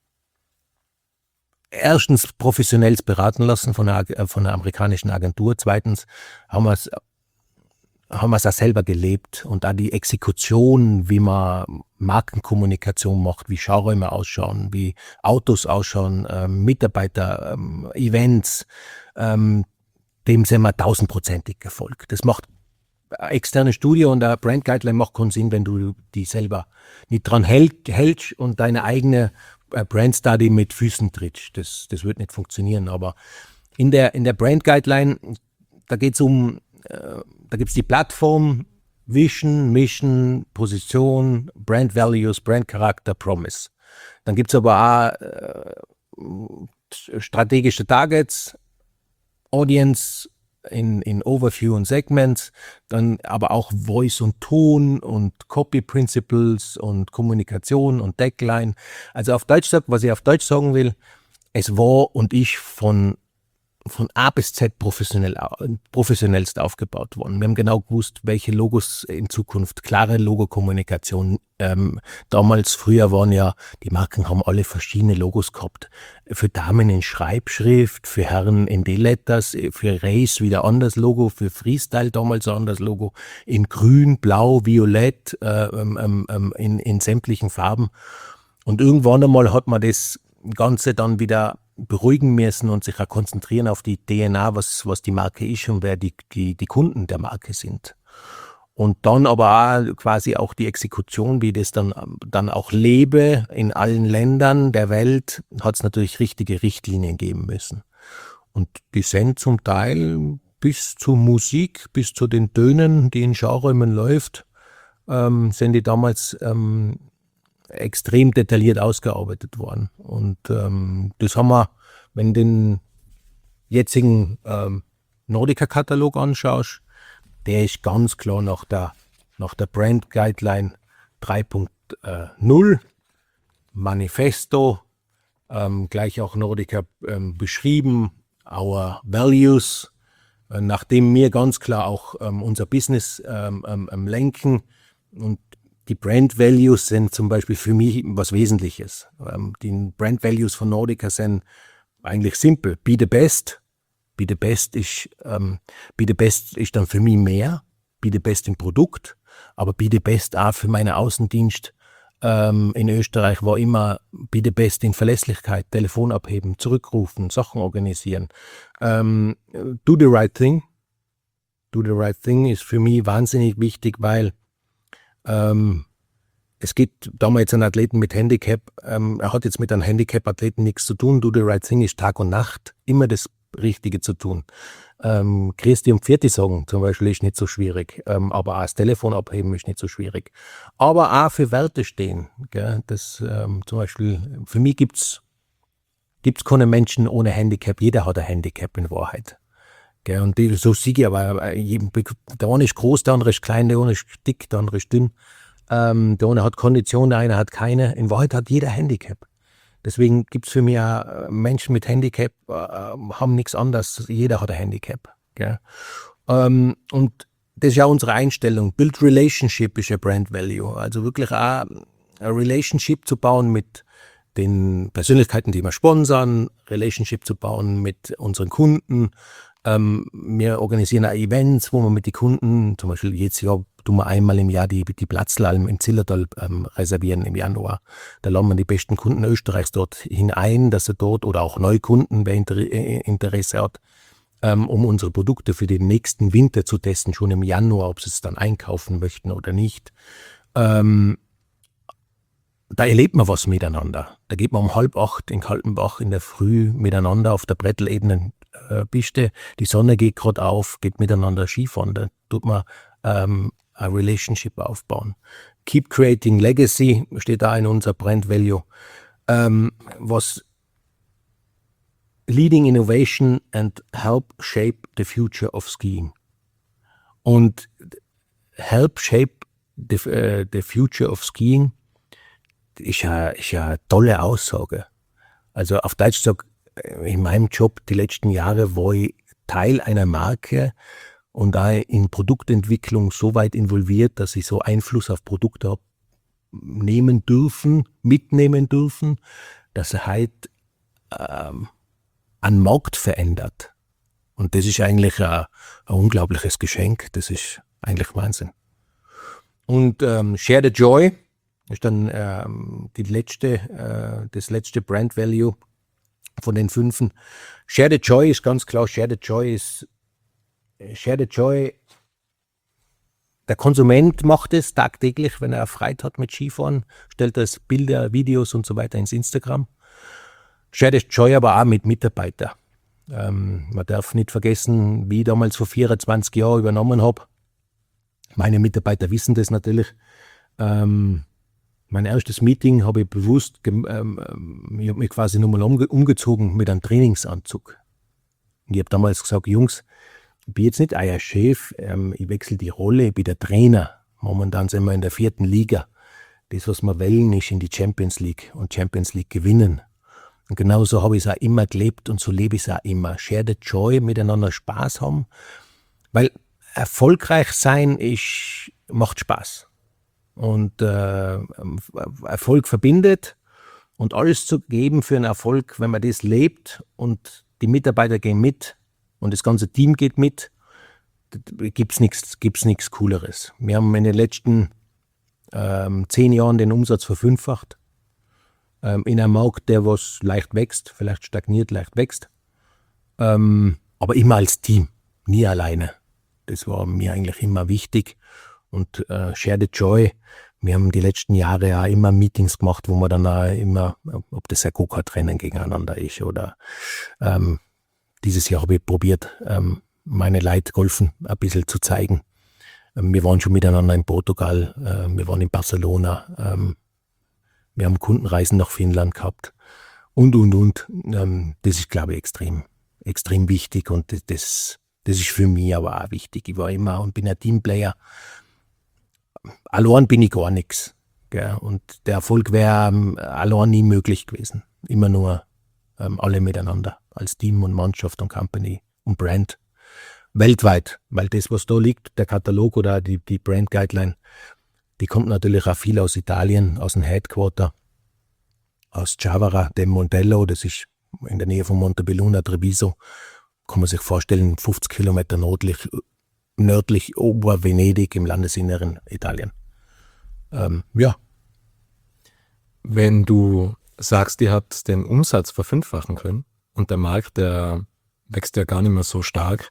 erstens professionell beraten lassen von einer amerikanischen Agentur, zweitens haben wir es auch selber gelebt und da die Exekution, wie man Markenkommunikation macht, wie Schauräume ausschauen, wie Autos ausschauen, Mitarbeiter, Events, dem sind wir 1000%ig gefolgt. Das macht eine externe Studie und eine Brand Guideline macht keinen Sinn, wenn du die selber nicht dran hältst und deine eigene Brand Study mit Füßen trittst. Das wird nicht funktionieren. Aber in der Brand Guideline, da geht es da gibt es die Plattform, Vision, Mission, Position, Brand Values, Brand Charakter, Promise. Dann gibt es aber auch strategische Targets, Audience in Overview und Segments, dann aber auch Voice und Ton und Copy Principles und Kommunikation und Tagline. Also auf Deutsch was ich auf Deutsch sagen will, es war und ich von A bis Z professionellst aufgebaut worden. Wir haben genau gewusst, welche Logos in Zukunft, klare Logokommunikation. Früher waren ja, die Marken haben alle verschiedene Logos gehabt. Für Damen in Schreibschrift, für Herren in D-Letters, für Race wieder anders Logo, für Freestyle damals anders Logo, in grün, blau, violett, in sämtlichen Farben. Und irgendwann einmal hat man das Ganze dann wieder beruhigen müssen und sich auch konzentrieren auf die DNA, was die Marke ist und wer die Kunden der Marke sind. Und dann aber auch quasi auch die Exekution, wie das dann auch lebe in allen Ländern der Welt, hat es natürlich richtige Richtlinien geben müssen. Und die sind zum Teil bis zur Musik, bis zu den Tönen, die in Schauräumen läuft, sind die damals extrem detailliert ausgearbeitet worden. Und das haben wir, wenn du den jetzigen Nordica-Katalog anschaust, der ist ganz klar nach der Brand Guideline 3.0, Manifesto, gleich auch Nordica beschrieben, our values, nachdem wir ganz klar auch unser Business lenken und die Brand Values sind zum Beispiel für mich was Wesentliches. Die Brand Values von Nordica sind eigentlich simpel. Be the best. Be the best ist dann für mich mehr. Be the best im Produkt. Aber be the best auch für meinen Außendienst in Österreich war immer be the best in Verlässlichkeit. Telefon abheben, zurückrufen, Sachen organisieren. Do the right thing. Do the right thing ist für mich wahnsinnig wichtig, weil es gibt, da haben wir jetzt einen Athleten mit Handicap, er hat jetzt mit einem Handicap-Athleten nichts zu tun. Do the right thing ist Tag und Nacht immer das Richtige zu tun. Christi und Pfirti sagen zum Beispiel ist nicht so schwierig, aber auch das Telefon abheben ist nicht so schwierig. Aber auch für Werte stehen. Gell? Das, zum Beispiel, für mich gibt's keine Menschen ohne Handicap. Jeder hat ein Handicap in Wahrheit. Gell? Und so sehe ich aber, der eine ist groß, der andere ist klein, der eine ist dick, der andere ist dünn. Der eine hat Kondition, der eine hat keine. In Wahrheit hat jeder Handicap. Deswegen gibt es für mich auch Menschen mit Handicap, haben nichts anderes. Jeder hat ein Handicap. Gell? Und das ist ja unsere Einstellung. Build Relationship ist ein Brand Value. Also wirklich auch ein Relationship zu bauen mit den Persönlichkeiten, die wir sponsern, Relationship zu bauen mit unseren Kunden. Wir organisieren auch Events, wo wir mit den Kunden, zum Beispiel jetzt Jahr tun wir einmal im Jahr die Platzlalm im Zillertal reservieren im Januar. Da laden wir die besten Kunden Österreichs dort hinein, dass sie dort oder auch Neukunden, wer Interesse hat, um unsere Produkte für den nächsten Winter zu testen, schon im Januar, ob sie es dann einkaufen möchten oder nicht. Da erlebt man was miteinander. Da geht man um 7:30 in Kaltenbach in der Früh miteinander auf der Brettelebene Piste. Die Sonne geht gerade auf, geht miteinander Skifahren. Da tut man ein Relationship aufbauen. Keep creating legacy steht da in unser Brand Value. Was leading innovation and help shape the future of skiing. Und help shape the future of skiing ist ja eine tolle Aussage. Also auf Deutsch gesagt, in meinem Job die letzten Jahre war ich Teil einer Marke und da in Produktentwicklung so weit involviert, dass ich so Einfluss auf Produkte habe mitnehmen dürfen, dass er halt einen Markt verändert. Und das ist eigentlich ein unglaubliches Geschenk. Das ist eigentlich Wahnsinn. Und Share the Joy ist dann das letzte Brand Value von den 5. Share the Joy ist ganz klar, Share the Joy, der Konsument macht es tagtäglich, wenn er Freude hat mit Skifahren, stellt das Bilder, Videos und so weiter ins Instagram. Share the Joy aber auch mit Mitarbeitern. Man darf nicht vergessen, wie ich damals vor 24 Jahren übernommen habe. Meine Mitarbeiter wissen das natürlich. Mein erstes Meeting habe ich bewusst, ich habe mich quasi nochmal umgezogen mit einem Trainingsanzug. Und ich habe damals gesagt, Jungs, ich bin jetzt nicht euer Chef, ich wechsle die Rolle, ich bin der Trainer. Momentan sind wir in der 4. Liga. Das, was wir wollen, ist in die Champions League und Champions League gewinnen. Und genauso habe ich es auch immer gelebt und so lebe ich es auch immer. Share the Joy, miteinander Spaß haben, weil erfolgreich sein macht Spaß. Und Erfolg verbindet und alles zu geben für einen Erfolg, wenn man das lebt und die Mitarbeiter gehen mit und das ganze Team geht mit, gibt's nichts Cooleres. Wir haben in den letzten 10 Jahren den Umsatz verfünffacht. In einem Markt, der was leicht wächst, vielleicht stagniert, leicht wächst. Aber immer als Team, nie alleine. Das war mir eigentlich immer wichtig. Und Share the Joy, wir haben die letzten Jahre auch immer Meetings gemacht, wo man dann auch immer, ob das ein Go-Kart-Rennen gegeneinander ist oder dieses Jahr habe ich probiert, meine Leute Golfen ein bisschen zu zeigen. Wir waren schon miteinander in Portugal, wir waren in Barcelona, wir haben Kundenreisen nach Finnland gehabt und. Das ist, glaube ich, extrem wichtig und das ist für mich aber auch wichtig. Ich war immer und bin ein Teamplayer. Allein bin ich gar nichts. Und der Erfolg wäre allein nie möglich gewesen. Immer nur alle miteinander, als Team und Mannschaft und Company und Brand. Weltweit, weil das, was da liegt, der Katalog oder die Brand Guideline, Die kommt natürlich auch viel aus Italien, aus dem Headquarter, aus Ciavara del Montello, das ist in der Nähe von Montebelluna, Treviso. Kann man sich vorstellen, 50 Kilometer nördlich ober Venedig im Landesinneren Italien. Ja. Wenn du sagst, ihr habt den Umsatz verfünffachen können und der Markt, der wächst ja gar nicht mehr so stark,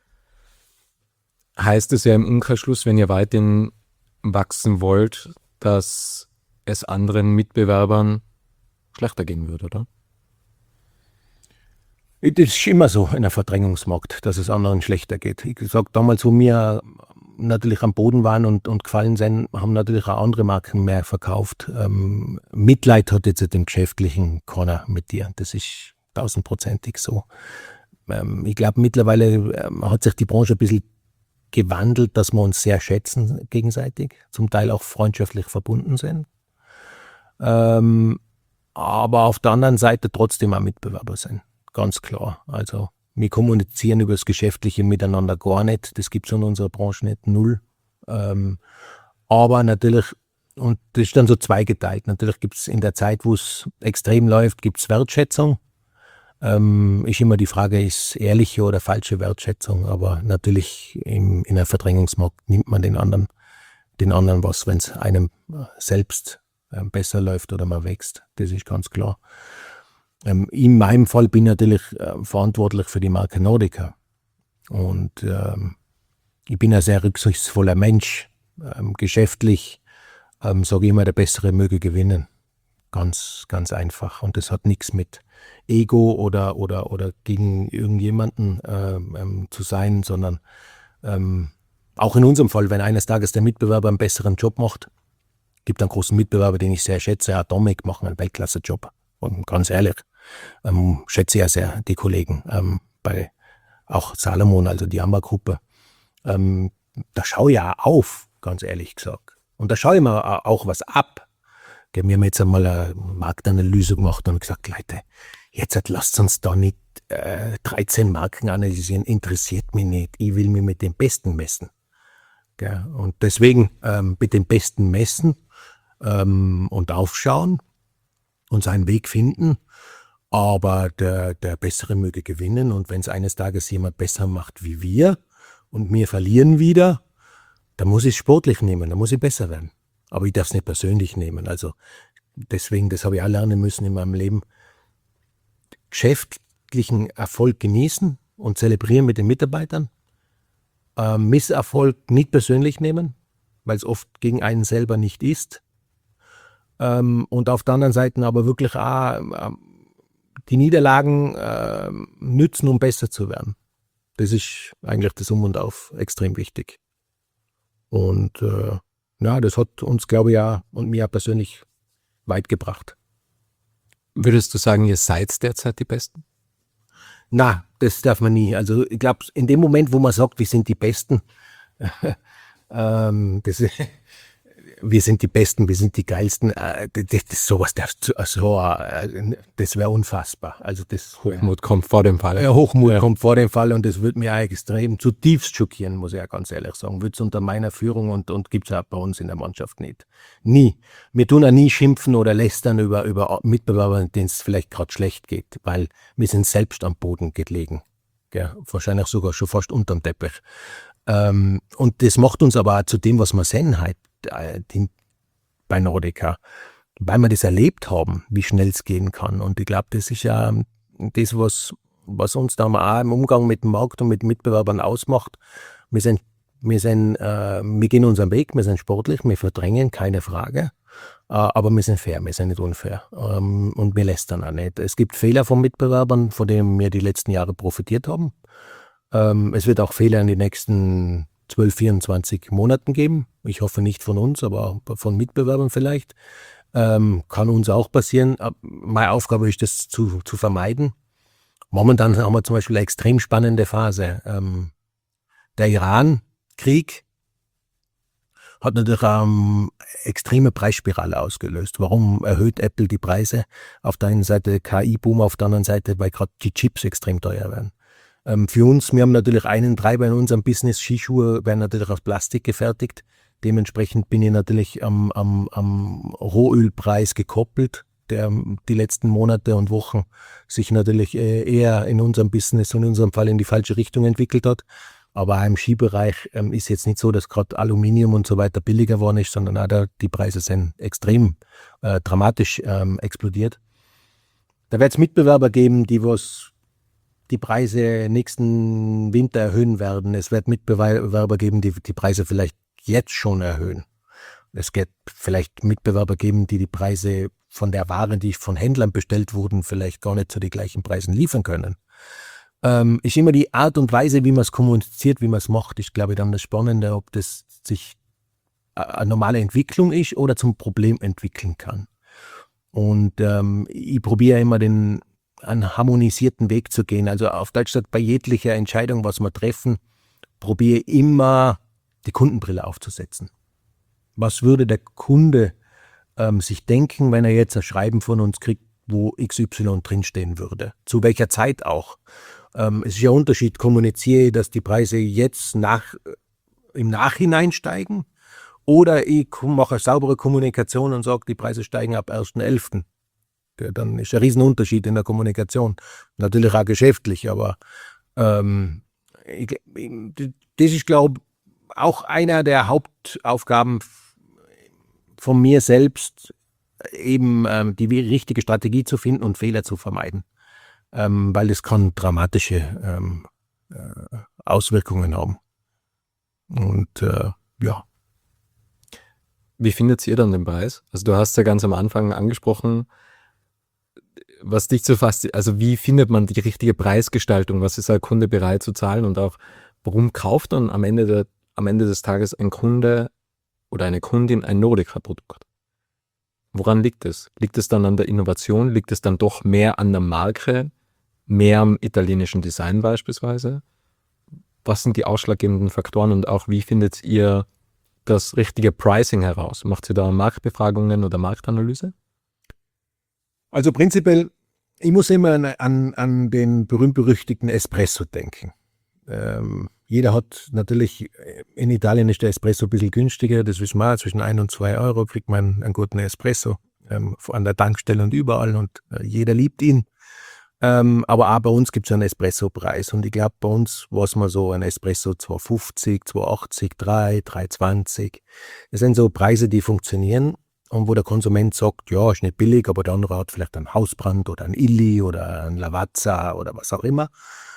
heißt es ja im Umkehrschluss, wenn ihr weiterhin wachsen wollt, dass es anderen Mitbewerbern schlechter gehen würde, oder? Das ist immer so in einem Verdrängungsmarkt, dass es anderen schlechter geht. Ich sage damals, wo wir natürlich am Boden waren und gefallen sind, haben natürlich auch andere Marken mehr verkauft. Mitleid hat jetzt im Geschäftlichen keiner mit dir. Das ist 1000%ig so. Ich glaube, mittlerweile hat sich die Branche ein bisschen gewandelt, dass wir uns sehr schätzen gegenseitig, zum Teil auch freundschaftlich verbunden sind. Aber auf der anderen Seite trotzdem auch Mitbewerber sind. Ganz klar. Also wir kommunizieren über das Geschäftliche miteinander gar nicht. Das gibt es in unserer Branche nicht, null. Aber natürlich, und das ist dann so zweigeteilt, natürlich gibt es in der Zeit, wo es extrem läuft, gibt es Wertschätzung. Ist immer die Frage, ist ehrliche oder falsche Wertschätzung, aber natürlich in einem Verdrängungsmarkt nimmt man den anderen was, wenn es einem selbst besser läuft oder man wächst. Das ist ganz klar. In meinem Fall bin ich natürlich verantwortlich für die Marke Nordica und ich bin ein sehr rücksichtsvoller Mensch. Geschäftlich sage ich immer, der Bessere möge gewinnen. Ganz, ganz einfach. Und das hat nichts mit Ego oder gegen irgendjemanden zu sein, sondern auch in unserem Fall, wenn eines Tages der Mitbewerber einen besseren Job macht, gibt einen großen Mitbewerber, den ich sehr schätze, Atomic machen einen Weltklasse-Job. Und ganz ehrlich, schätze ja sehr die Kollegen bei auch Salomon, also die Amba-Gruppe. Da schaue ich ja auf, ganz ehrlich gesagt. Und da schaue ich mir auch was ab. Wir haben jetzt einmal eine Marktanalyse gemacht und gesagt, Leute, jetzt lasst uns da nicht 13 Marken analysieren, interessiert mich nicht. Ich will mich mit dem Besten messen. Und deswegen mit dem Besten messen und aufschauen und seinen Weg finden. Aber der Bessere möge gewinnen. Und wenn es eines Tages jemand besser macht wie wir und wir verlieren wieder, dann muss ich es sportlich nehmen, dann muss ich besser werden. Aber ich darf es nicht persönlich nehmen. Also deswegen, das habe ich auch lernen müssen in meinem Leben, geschäftlichen Erfolg genießen und zelebrieren mit den Mitarbeitern. Misserfolg nicht persönlich nehmen, weil es oft gegen einen selber nicht ist. Und auf der anderen Seite aber wirklich auch die Niederlagen nützen, um besser zu werden. Das ist eigentlich das Um und Auf extrem wichtig. Und ja, das hat uns, glaube ich, auch und mir persönlich weit gebracht. Würdest du sagen, ihr seid derzeit die Besten? Na, das darf man nie. Also ich glaube, in dem Moment, wo man sagt, wir sind die Besten, wir sind die Besten, wir sind die Geilsten, sowas das wäre unfassbar. Also das Hochmut kommt vor dem Fall. Hochmut kommt vor dem Fall und das würde mich auch extrem zutiefst schockieren, muss ich ja ganz ehrlich sagen. Wird es unter meiner Führung und gibt es auch bei uns in der Mannschaft nicht. Nie. Wir tun auch nie schimpfen oder lästern über Mitbewerber, denen es vielleicht gerade schlecht geht, weil wir sind selbst am Boden gelegen. Gell? Wahrscheinlich sogar schon fast unterm Teppich. Und das macht uns aber auch zu dem, was wir sind heute bei Nordica, weil wir das erlebt haben, wie schnell es gehen kann. Und ich glaube, das ist ja das, was uns da auch im Umgang mit dem Markt und mit Mitbewerbern ausmacht. Wir gehen unseren Weg, wir sind sportlich, wir verdrängen, keine Frage. Aber wir sind fair, wir sind nicht unfair. Und wir lästern auch nicht. Es gibt Fehler von Mitbewerbern, von denen wir die letzten Jahre profitiert haben. Es wird auch Fehler in den nächsten 12, 24 Monaten geben. Ich hoffe nicht von uns, aber von Mitbewerbern vielleicht. Kann uns auch passieren. Meine Aufgabe ist, das zu vermeiden. Momentan haben wir zum Beispiel eine extrem spannende Phase. Der Iran-Krieg hat natürlich eine extreme Preisspirale ausgelöst. Warum erhöht Apple die Preise? Auf der einen Seite KI-Boom, auf der anderen Seite, weil gerade die Chips extrem teuer werden. Für uns, wir haben natürlich einen Treiber in unserem Business, Skischuhe werden natürlich aus Plastik gefertigt. Dementsprechend bin ich natürlich am Rohölpreis gekoppelt, der die letzten Monate und Wochen sich natürlich eher in unserem Business und in unserem Fall in die falsche Richtung entwickelt hat. Aber auch im Skibereich ist jetzt nicht so, dass gerade Aluminium und so weiter billiger geworden ist, sondern auch die Preise sind extrem dramatisch explodiert. Da wird es Mitbewerber geben, die Preise nächsten Winter erhöhen werden. Es wird Mitbewerber geben, die Preise vielleicht jetzt schon erhöhen. Es wird vielleicht Mitbewerber geben, die Preise von der Ware, die von Händlern bestellt wurden, vielleicht gar nicht zu den gleichen Preisen liefern können. Ist immer die Art und Weise, wie man es kommuniziert, wie man es macht, ist, glaube ich, dann das Spannende, ob das sich eine normale Entwicklung ist oder zum Problem entwickeln kann. Und ich probiere immer einen harmonisierten Weg zu gehen. Also auf Deutsch gesagt, bei jeglicher Entscheidung, was wir treffen, probiere immer die Kundenbrille aufzusetzen. Was würde der Kunde sich denken, wenn er jetzt ein Schreiben von uns kriegt, wo XY drinstehen würde? Zu welcher Zeit auch? Es ist ja ein Unterschied, kommuniziere ich, dass die Preise jetzt im Nachhinein steigen, oder ich mache eine saubere Kommunikation und sage, die Preise steigen ab 1.11. Dann ist ein Riesenunterschied in der Kommunikation. Natürlich auch geschäftlich, aber das ist, glaube ich, auch einer der Hauptaufgaben von mir selbst, eben die richtige Strategie zu finden und Fehler zu vermeiden. Weil das kann dramatische Auswirkungen haben. Und ja. Wie findet ihr dann den Preis? Also du hast ja ganz am Anfang angesprochen, was dich so fasziniert, also wie findet man die richtige Preisgestaltung? Was ist ein Kunde bereit zu zahlen, und auch warum kauft dann am Ende des Tages ein Kunde oder eine Kundin ein Nordica-Produkt? Woran liegt es? Liegt es dann an der Innovation? Liegt es dann doch mehr an der Marke? Mehr am italienischen Design beispielsweise? Was sind die ausschlaggebenden Faktoren, und auch wie findet ihr das richtige Pricing heraus? Macht ihr da Marktbefragungen oder Marktanalyse? Also prinzipiell, ich muss immer an den berühmt-berüchtigten Espresso denken. Jeder hat natürlich, in Italien ist der Espresso ein bisschen günstiger, das wissen wir, zwischen 1 und 2 Euro kriegt man einen guten Espresso an der Tankstelle und überall, und jeder liebt ihn. Aber auch bei uns gibt es einen Espresso-Preis, und ich glaube, bei uns war es mal so ein Espresso 2,50, 2,80, 3, 3,20. Das sind so Preise, die funktionieren und wo der Konsument sagt, ja, ist nicht billig, aber der andere hat vielleicht einen Hausbrand oder einen Illy oder einen Lavazza oder was auch immer.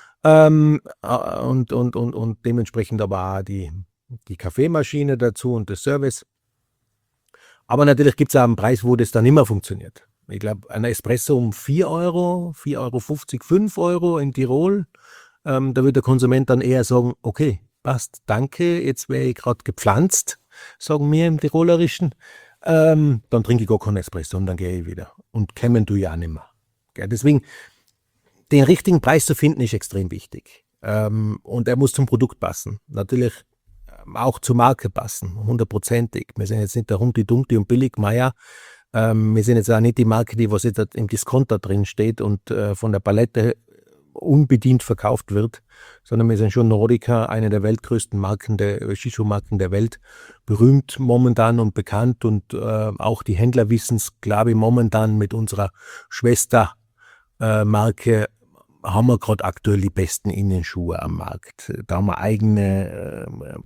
Und dementsprechend aber auch die Kaffeemaschine dazu und der Service. Aber natürlich gibt es auch einen Preis, wo das dann immer funktioniert. Ich glaube, ein Espresso um 4 Euro, 4,50 Euro, 5 Euro in Tirol, da wird der Konsument dann eher sagen, okay, passt, danke, jetzt wäre ich gerade gepflanzt, sagen wir im Tirolerischen, dann trinke ich gar keinen Espresso und dann gehe ich wieder. Und kämen du ja nicht mehr. Okay, deswegen, den richtigen Preis zu finden, ist extrem wichtig. Und er muss zum Produkt passen. Natürlich auch zur Marke passen, 100%ig. Wir sind jetzt nicht der Humpty Dumpty und Billigmeier. Wir sind jetzt auch nicht die Marke, die was jetzt im Discounter drin steht und von der Palette unbedingt verkauft wird, sondern wir sind schon Nordica, eine der weltgrößten Marken, der Skischuhmarken der Welt, berühmt momentan und bekannt, und auch die Händler wissen es, glaube ich, momentan mit unserer Schwestermarke haben wir gerade aktuell die besten Innenschuhe am Markt. Da haben wir eigene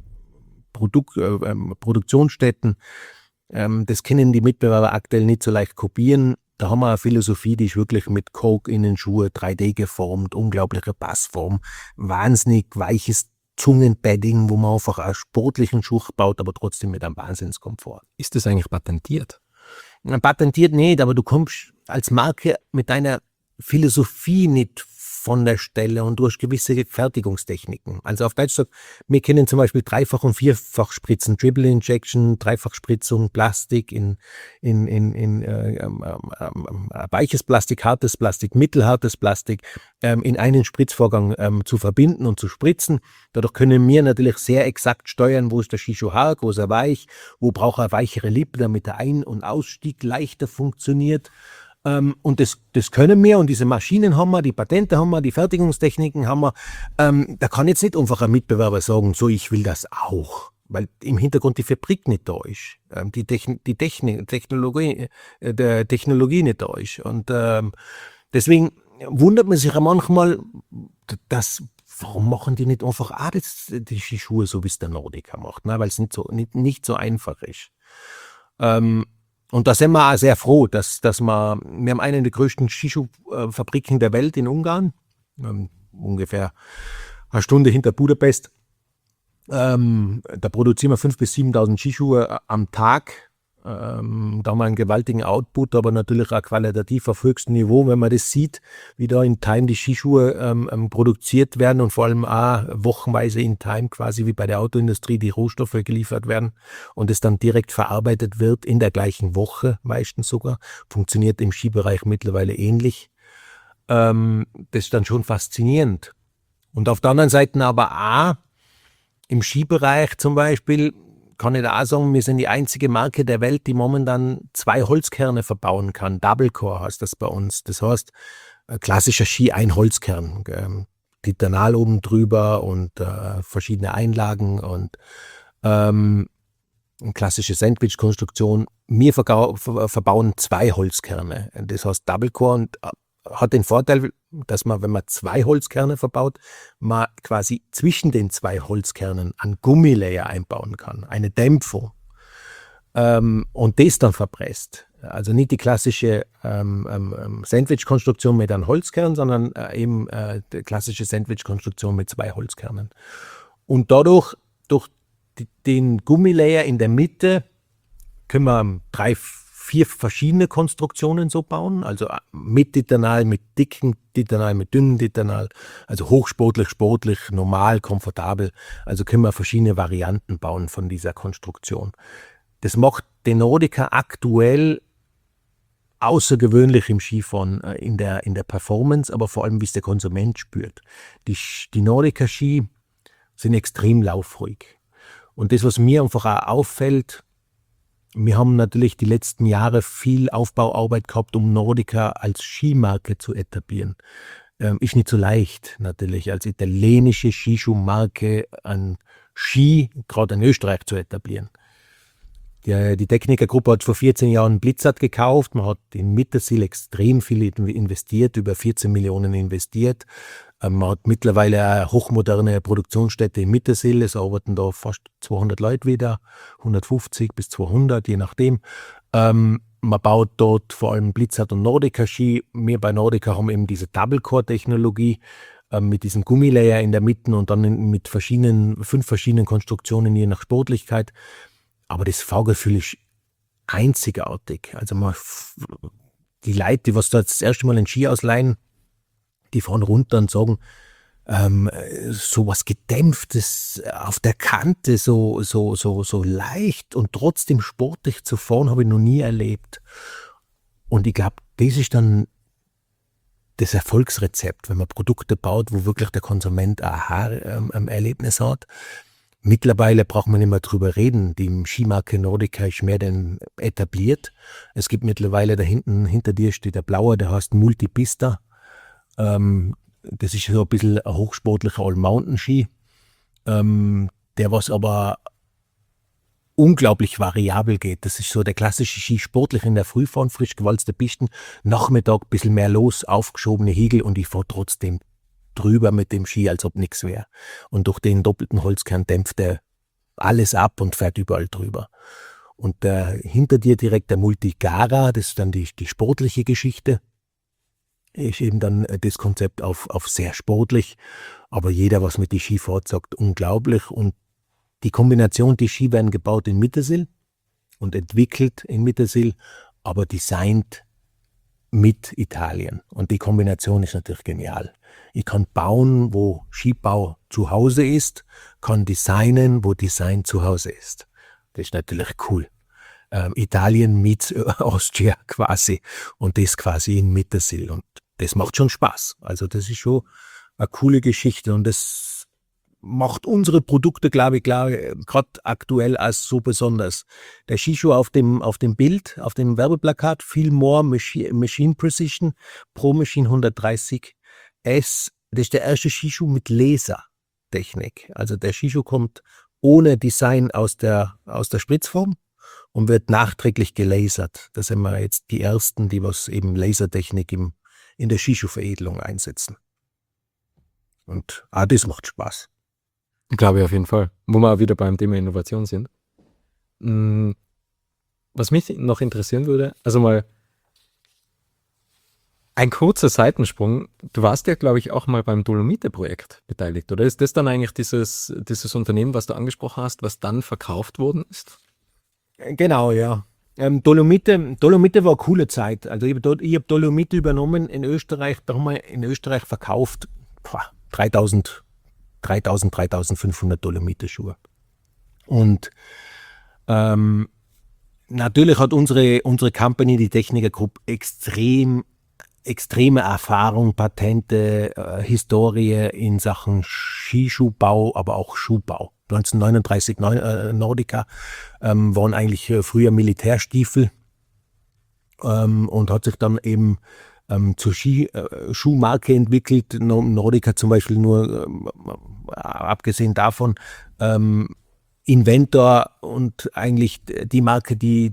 Produktionsstätten. Das können die Mitbewerber aktuell nicht so leicht kopieren. Da haben wir eine Philosophie, die ist wirklich mit Coke-Innenschuhe 3D geformt, unglaubliche Passform, wahnsinnig weiches Zungenpadding, wo man einfach einen sportlichen Schuh baut, aber trotzdem mit einem Wahnsinnskomfort. Ist das eigentlich patentiert? Patentiert nicht, aber du kommst als Marke mit deiner Philosophie nicht von der Stelle, und du hast gewisse Fertigungstechniken. Also auf Deutsch sagt, wir kennen zum Beispiel Dreifach- und Vierfach-Spritzen, Triple Injection, Dreifachspritzung, Plastik in weiches Plastik, hartes Plastik, mittelhartes Plastik, in einen Spritzvorgang zu verbinden und zu spritzen. Dadurch können wir natürlich sehr exakt steuern, wo ist der Skischuh hart, wo ist er weich, wo braucht er weichere Lippe, damit der Ein- und Ausstieg leichter funktioniert. Und das können wir, und diese Maschinen haben wir, die Patente haben wir, die Fertigungstechniken haben wir. Da kann jetzt nicht einfach ein Mitbewerber sagen, so, ich will das auch. weil im Hintergrund die Fabrik nicht da ist, der Technologie nicht da ist. Und deswegen wundert man sich ja manchmal, warum machen die nicht einfach auch die Skischuhe so, wie es der Nordica macht, ne? Weil es nicht so einfach ist. Und da sind wir auch sehr froh, dass wir haben eine der größten Skischuhfabriken der Welt in Ungarn, ungefähr eine Stunde hinter Budapest. Da produzieren wir 5.000 bis 7.000 Skischuhe am Tag. Da haben wir einen gewaltigen Output, aber natürlich auch qualitativ auf höchstem Niveau, wenn man das sieht, wie da in Time die Skischuhe produziert werden und vor allem auch wochenweise in Time, quasi wie bei der Autoindustrie, die Rohstoffe geliefert werden und es dann direkt verarbeitet wird, in der gleichen Woche meistens sogar. Funktioniert im Skibereich mittlerweile ähnlich. Das ist dann schon faszinierend. Und auf der anderen Seite aber auch im Skibereich zum Beispiel, kann ich da auch sagen, wir sind die einzige Marke der Welt, die momentan 2 Holzkerne verbauen kann. Double Core heißt das bei uns. Das heißt, klassischer Ski, ein Holzkern. Titanal oben drüber und verschiedene Einlagen und eine klassische Sandwich-Konstruktion. Wir verbauen 2 Holzkerne. Das heißt Double Core und hat den Vorteil, dass man, wenn man 2 Holzkerne verbaut, man quasi zwischen den 2 Holzkernen einen Gummilayer einbauen kann, eine Dämpfung. Und das dann verpresst. Also nicht die klassische Sandwich-Konstruktion mit einem Holzkern, sondern eben die klassische Sandwich-Konstruktion mit 2 Holzkernen. Und dadurch, durch den Gummilayer in der Mitte, können wir 3, 4 verschiedene Konstruktionen so bauen, also mit Titanal, mit dicken Titanal, mit dünnen Titanal, also hochsportlich, sportlich, normal, komfortabel. Also können wir verschiedene Varianten bauen von dieser Konstruktion. Das macht den Nordica aktuell außergewöhnlich im Skifahren, in der Performance, aber vor allem, wie es der Konsument spürt. Die Nordica-Ski sind extrem laufruhig. Und das, was mir einfach auch auffällt, wir haben natürlich die letzten Jahre viel Aufbauarbeit gehabt, um Nordica als Skimarke zu etablieren. Ist nicht so leicht, natürlich, als italienische Skischuhmarke an Ski, gerade in Österreich, zu etablieren. Die Techniker-Gruppe hat vor 14 Jahren Blizzard gekauft. Man hat in Mittersill extrem viel investiert, über 14 Millionen investiert. Man hat mittlerweile eine hochmoderne Produktionsstätte in Mittersill. Es arbeiten da fast 200 Leute wieder, 150 bis 200, je nachdem. Man baut dort vor allem Blizzard und Nordica-Ski. Wir bei Nordica haben eben diese Double-Core-Technologie mit diesem Gummilayer in der Mitte und dann mit 5 verschiedenen Konstruktionen, je nach Sportlichkeit. Aber das Fahrgefühl ist einzigartig. Also die Leute, die was da das erste Mal einen Ski ausleihen, die fahren runter und sagen, so was Gedämpftes auf der Kante, so leicht und trotzdem sportlich zu fahren, habe ich noch nie erlebt. Und ich glaube, das ist dann das Erfolgsrezept, wenn man Produkte baut, wo wirklich der Konsument ein Aha-Erlebnis hat. Mittlerweile braucht man nicht mehr drüber reden. Die Skimarke Nordica ist mehr denn etabliert. Es gibt mittlerweile hinter dir steht der blaue, der heißt Multipista. Das ist so ein bisschen ein hochsportlicher All-Mountain-Ski, der was aber unglaublich variabel geht. Das ist so der klassische Ski, sportlich in der Früh fahren, frisch gewalzte Pisten, Nachmittag ein bisschen mehr los, aufgeschobene Hügel und ich fahre trotzdem drüber mit dem Ski, als ob nichts wäre. Und durch den doppelten Holzkern dämpft er alles ab und fährt überall drüber. Und hinter dir direkt der Multigara, das ist dann die sportliche Geschichte, ist eben dann das Konzept auf sehr sportlich. Aber jeder, was mit die Ski fährt, sagt unglaublich. Und die Kombination, die Ski werden gebaut in Mittersill und entwickelt in Mittersill, aber designt mit Italien. Und die Kombination ist natürlich genial. Ich kann bauen, wo Skibau zu Hause ist, kann designen, wo Design zu Hause ist. Das ist natürlich cool. Italien meets Austria quasi und das quasi in Mittersill. Und das macht schon Spaß. Also das ist schon eine coole Geschichte und das macht unsere Produkte, glaube ich, gerade aktuell als so besonders. Der Skischuh auf dem Bild, auf dem Werbeplakat, viel more Machine Precision, Pro Machine 130 S. Das ist der erste Skischuh mit Lasertechnik. Also der Skischuh kommt ohne Design aus der Spritzform und wird nachträglich gelasert. Da sind wir jetzt die Ersten, die was eben Lasertechnik in der Skischuhveredelung einsetzen. Und das macht Spaß. Glaube ich auf jeden Fall. Wo wir auch wieder beim Thema Innovation sind. Was mich noch interessieren würde, also mal ein kurzer Seitensprung. Du warst ja, glaube ich, auch mal beim Dolomite-Projekt beteiligt, oder? Ist das dann eigentlich dieses Unternehmen, was du angesprochen hast, was dann verkauft worden ist? Genau, ja. Dolomite war eine coole Zeit. Also ich hab Dolomite übernommen in Österreich, da haben wir in Österreich verkauft 3.500 Dolomite-Schuhe. Und natürlich hat unsere Company, die Techniker Group, extreme Erfahrung, Patente, Historie in Sachen Skischuhbau, aber auch Schuhbau. 1939 Nordica waren eigentlich früher Militärstiefel und hat sich dann eben zur Schuhmarke entwickelt. Nordica zum Beispiel nur, abgesehen davon, Inventor und eigentlich die Marke, die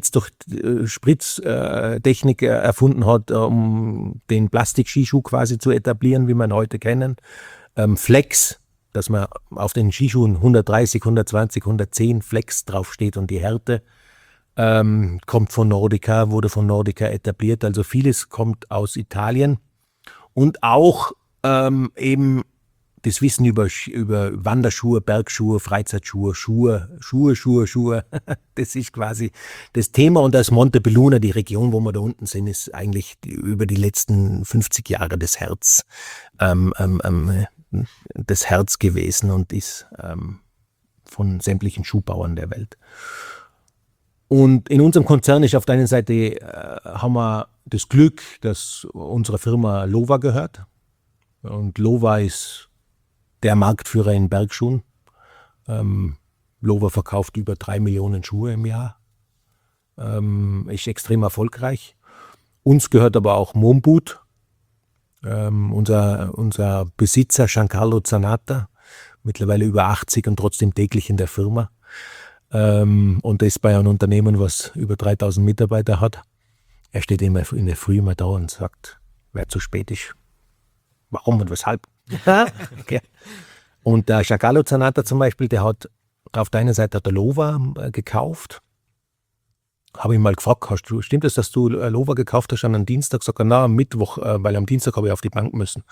Spritztechnik erfunden hat, um den Plastik-Skischuh quasi zu etablieren, wie wir ihn heute kennen. Flex, dass man auf den Skischuhen 130, 120, 110 Flex draufsteht und die Härte kommt von Nordica, wurde von Nordica etabliert. Also vieles kommt aus Italien und auch eben das Wissen über Wanderschuhe, Bergschuhe, Freizeitschuhe, Schuhe. Das ist quasi das Thema. Und das Monte Belluna, die Region, wo wir da unten sind, ist eigentlich über die letzten 50 Jahre das Herz gewesen und ist von sämtlichen Schuhbauern der Welt. Und in unserem Konzern ist auf der einen Seite haben wir das Glück, dass unsere Firma Lova gehört. Und Lova ist der Marktführer in Bergschuhen. Lova verkauft über 3 Millionen Schuhe im Jahr. Ist extrem erfolgreich. Uns gehört aber auch Moonboot. Unser Besitzer Giancarlo Zanatta, mittlerweile über 80 und trotzdem täglich in der Firma. Und das bei einem Unternehmen, was über 3000 Mitarbeiter hat. Er steht immer in der Früh immer da und sagt, wer zu spät ist. Warum und weshalb? Okay. Und der Giancarlo Zanatta zum Beispiel, der hat auf der einen Seite Lova gekauft. Habe ich mal gefragt, stimmt es, dass du Lova gekauft hast an einem Dienstag? Sagt er, na, am Mittwoch, weil am Dienstag habe ich auf die Bank müssen.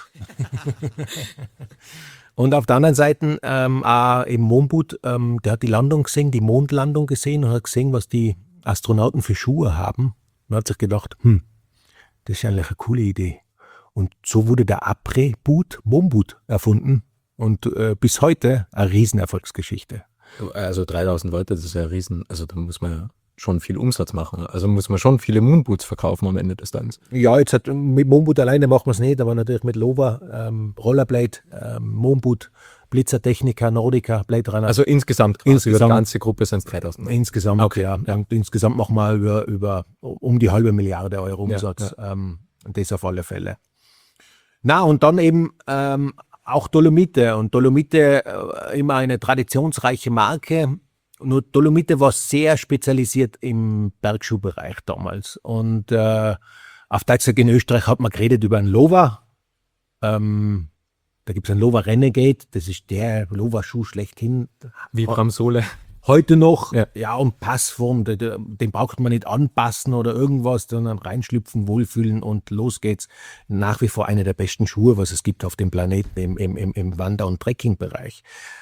Und auf der anderen Seite eben Moonboot, der hat die Landung gesehen, die Mondlandung gesehen und hat gesehen, was die Astronauten für Schuhe haben. Und hat sich gedacht, das ist eigentlich eine coole Idee. Und so wurde der Après-Boot, Moonboot, erfunden und bis heute eine Riesenerfolgsgeschichte. Also 3000 Leute, das ist ja ein Riesen, also da muss man ja schon viel Umsatz machen. Also muss man schon viele Moonboots verkaufen am Ende des Tages. Ja, mit Moonboot alleine machen wir es nicht, aber natürlich mit Lova, Rollerblade, Moonboot, Blitzer Technica, Nordica, Blade Runner. Also insgesamt quasi über die ganze Gruppe sind es 3000. Insgesamt, okay. Ja. Und insgesamt machen wir über um die 500 Milliarden Euro Umsatz. Ja. Das auf alle Fälle. Na, und dann eben auch Dolomite. Und Dolomite immer eine traditionsreiche Marke. Nur Dolomite war sehr spezialisiert im Bergschuhbereich damals. Und auf Deutsch in Österreich hat man geredet über einen Lova. Da gibt es einen Lova Renegade. Das ist der Lova-Schuh schlechthin. Vibram-Sohle. Heute noch, ja, und Passform, den braucht man nicht anpassen oder irgendwas, sondern reinschlüpfen, wohlfühlen und los geht's. Nach wie vor einer der besten Schuhe, was es gibt auf dem Planeten im Wander- und Trekkingbereich.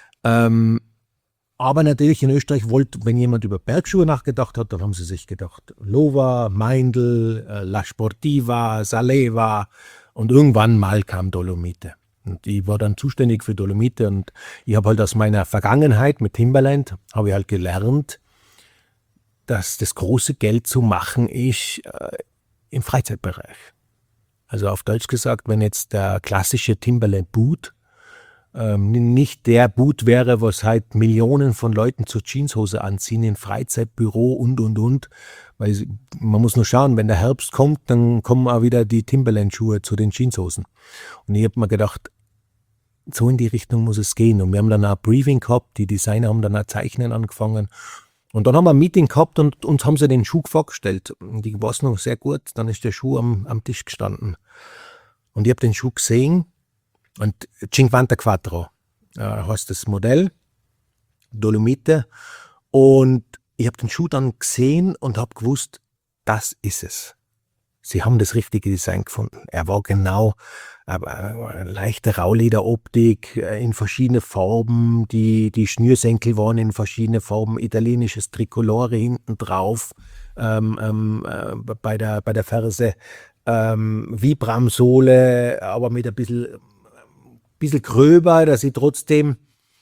Aber natürlich in Österreich wenn jemand über Bergschuhe nachgedacht hat, dann haben sie sich gedacht, Lova, Meindl, La Sportiva, Saleva und irgendwann mal kam Dolomite. Und ich war dann zuständig für Dolomite und ich habe halt aus meiner Vergangenheit mit Timberland, habe ich halt gelernt, dass das große Geld zu machen ist im Freizeitbereich. Also auf Deutsch gesagt, wenn jetzt der klassische Timberland Boot nicht der Boot wäre, was halt Millionen von Leuten zur Jeanshose anziehen, in Freizeitbüro und. Weil man muss nur schauen, wenn der Herbst kommt, dann kommen auch wieder die Timberland-Schuhe zu den Jeanshosen. Und ich habe mir gedacht, so in die Richtung muss es gehen. Und wir haben dann auch ein Briefing gehabt, die Designer haben dann auch zeichnen angefangen. Und dann haben wir ein Meeting gehabt und uns haben sie den Schuh vorgestellt. Und ich weiß noch sehr gut, dann ist der Schuh am Tisch gestanden. Und ich habe den Schuh gesehen und Cinquanta Quattro heißt das Modell, Dolomite. Und ich habe den Schuh dann gesehen und habe gewusst, das ist es. Sie haben das richtige Design gefunden. Er war genau eine leichte Raulederoptik in verschiedene Farben. Die Schnürsenkel waren in verschiedene Farben. Italienisches Tricolore hinten drauf bei der Ferse. Vibram-Sohle, aber mit ein bisschen gröber, dass sie trotzdem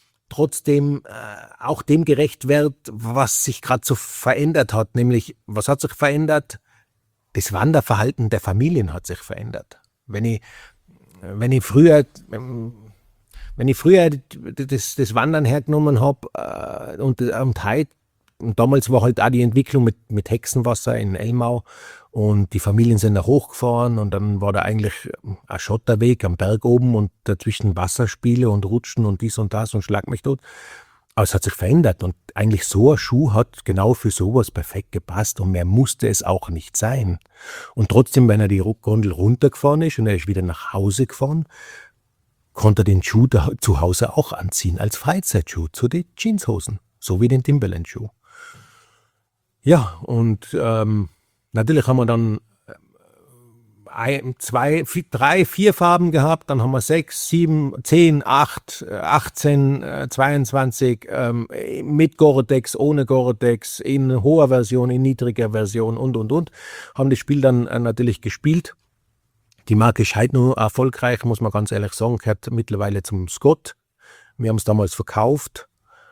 auch dem gerecht wird, was sich gerade so verändert hat. Nämlich, was hat sich verändert? Das Wanderverhalten der Familien hat sich verändert. Wenn ich früher das Wandern hergenommen habe und heute, und damals war halt auch die Entwicklung mit Hexenwasser in Elmau und die Familien sind da hochgefahren und dann war da eigentlich ein Schotterweg am Berg oben und dazwischen Wasserspiele und Rutschen und dies und das und schlag mich tot. Aber es hat sich verändert und eigentlich so ein Schuh hat genau für sowas perfekt gepasst und mehr musste es auch nicht sein. Und trotzdem, wenn er die Gondel runtergefahren ist und er ist wieder nach Hause gefahren, konnte er den Schuh da zu Hause auch anziehen als Freizeitschuh zu den Jeanshosen, so wie den Timberland-Schuh. Ja, und natürlich haben wir dann 2, 3, 4 Farben gehabt, dann haben wir 6, 7, 10, 8, 18, 22 mit Gore-Tex, ohne Gore-Tex, in hoher Version, in niedriger Version und. Haben das Spiel dann natürlich gespielt. Die Marke ist heute nur erfolgreich, muss man ganz ehrlich sagen, gehört mittlerweile zum Scott. Wir haben es damals verkauft.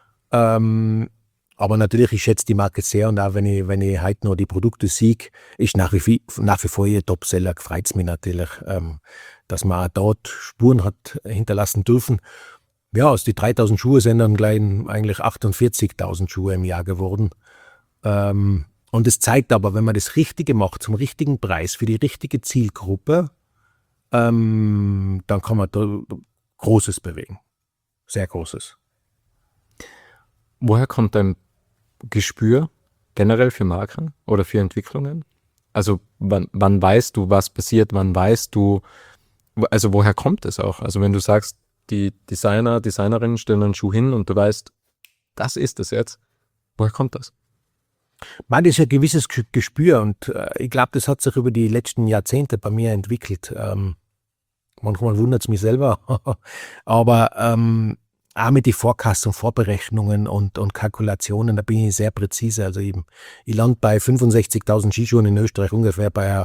Aber natürlich, ich schätze die Marke sehr und auch wenn ich heute noch die Produkte sehe, ist nach wie vor ihr Topseller, freut es mich natürlich, dass man auch dort Spuren hat hinterlassen dürfen. Ja, aus die 3.000 Schuhe sind dann gleich eigentlich 48.000 Schuhe im Jahr geworden. Und es zeigt aber, wenn man das Richtige macht, zum richtigen Preis, für die richtige Zielgruppe, dann kann man da Großes bewegen. Sehr Großes. Woher kommt dein Gespür generell für Marken oder für Entwicklungen? Also wann weißt du, was passiert, wann weißt du, also woher kommt es auch? Also wenn du sagst, die Designerinnen stellen einen Schuh hin und du weißt, das ist es jetzt, woher kommt das? Man, das ist ein gewisses Gespür und ich glaube, das hat sich über die letzten Jahrzehnte bei mir entwickelt. Manchmal wundert es mich selber, aber auch mit den Forecasts und Vorberechnungen und Kalkulationen, da bin ich sehr präzise. Also ich lande bei 65.000 Skischuhen in Österreich ungefähr bei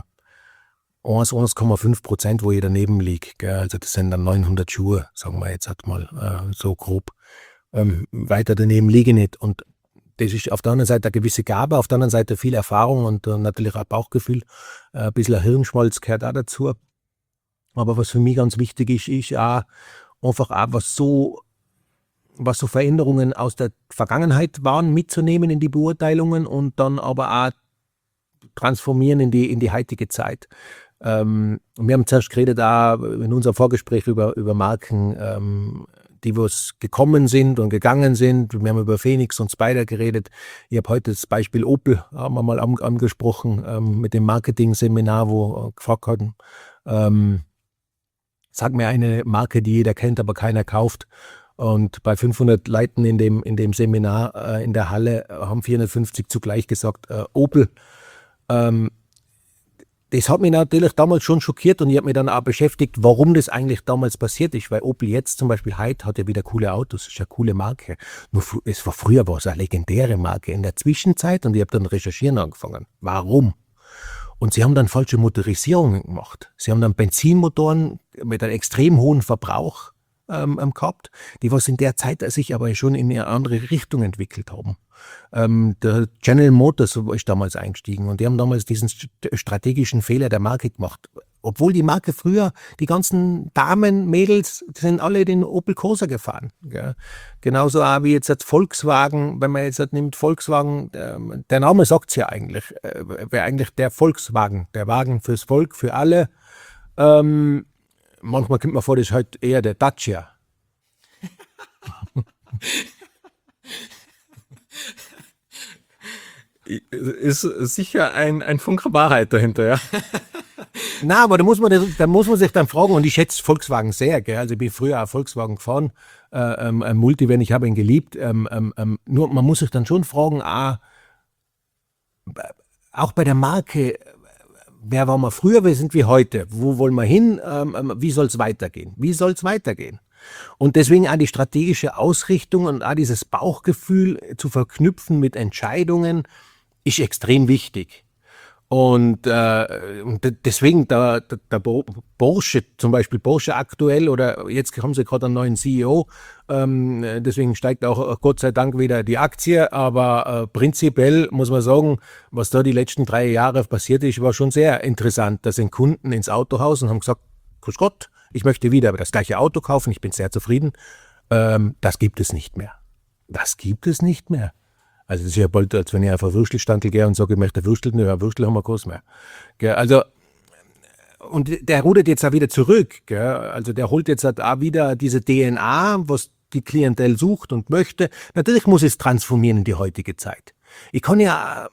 1,5%, wo ich daneben liege. Gell? Also das sind dann 900 Schuhe, sagen wir jetzt halt mal so grob. Weiter daneben liege ich nicht. Und das ist auf der einen Seite eine gewisse Gabe, auf der anderen Seite viel Erfahrung und natürlich auch Bauchgefühl. Ein bisschen ein Hirnschmalz gehört auch dazu. Aber was für mich ganz wichtig ist auch einfach auch, was so Veränderungen aus der Vergangenheit waren, mitzunehmen in die Beurteilungen und dann aber auch transformieren in die heutige Zeit. Wir haben zuerst geredet auch in unserem Vorgespräch über Marken, die was gekommen sind und gegangen sind. Wir haben über Phoenix und Spyder geredet. Ich habe heute das Beispiel Opel haben wir mal angesprochen mit dem Marketing-Seminar, wo gefragt hatten, sag mir eine Marke, die jeder kennt, aber keiner kauft. Und bei 500 Leuten in dem Seminar in der Halle haben 450 zugleich gesagt, Opel. Das hat mich natürlich damals schon schockiert und ich habe mich dann auch beschäftigt, warum das eigentlich damals passiert ist. Weil Opel jetzt zum Beispiel heute hat ja wieder coole Autos, ist ja eine coole Marke. Nur früher war es eine legendäre Marke in der Zwischenzeit und ich habe dann recherchieren angefangen. Warum? Und sie haben dann falsche Motorisierungen gemacht. Sie haben dann Benzinmotoren mit einem extrem hohen Verbrauch gehabt, die was in der Zeit sich aber schon in eine andere Richtung entwickelt haben. Der General Motors ist damals eingestiegen und die haben damals diesen strategischen Fehler der Marke gemacht. Obwohl die Marke früher, die ganzen Damen, Mädels, die sind alle den Opel Corsa gefahren. Gell? Genauso auch wie jetzt Volkswagen, wenn man jetzt nimmt Volkswagen, der Name sagt es ja eigentlich, wäre eigentlich der Volkswagen, der Wagen fürs Volk, für alle. Manchmal kommt man vor, das ist halt eher der Dacia. Ist sicher ein Funken Wahrheit dahinter, ja. Na, aber da muss man sich dann fragen, und ich schätze Volkswagen sehr, gell? Also ich bin früher auch Volkswagen gefahren, ein Multivan, ich habe ihn geliebt. Nur man muss sich dann schon fragen, auch bei der Marke, wer waren wir früher, wer sind wir heute? Wo wollen wir hin? Wie soll es weitergehen? Wie soll es weitergehen? Und deswegen auch die strategische Ausrichtung und auch dieses Bauchgefühl zu verknüpfen mit Entscheidungen ist extrem wichtig. Und deswegen der Porsche, zum Beispiel Porsche aktuell, oder jetzt haben sie gerade einen neuen CEO, deswegen steigt auch Gott sei Dank wieder die Aktie, aber prinzipiell muss man sagen, was da die letzten 3 Jahre passiert ist, war schon sehr interessant. Da sind Kunden ins Autohaus und haben gesagt, grüß Gott, ich möchte wieder das gleiche Auto kaufen, ich bin sehr zufrieden. Das gibt es nicht mehr. Das gibt es nicht mehr. Also das ist ja bald, als wenn ich auf einen Würstelstandl gehe und sage, ich möchte Würstel, ja, Würstel haben wir keins mehr. Gell, also, und der rudert jetzt auch wieder zurück. Gell? Also der holt jetzt halt auch wieder diese DNA, was die Klientel sucht und möchte. Natürlich muss es transformieren in die heutige Zeit. Ich kann ja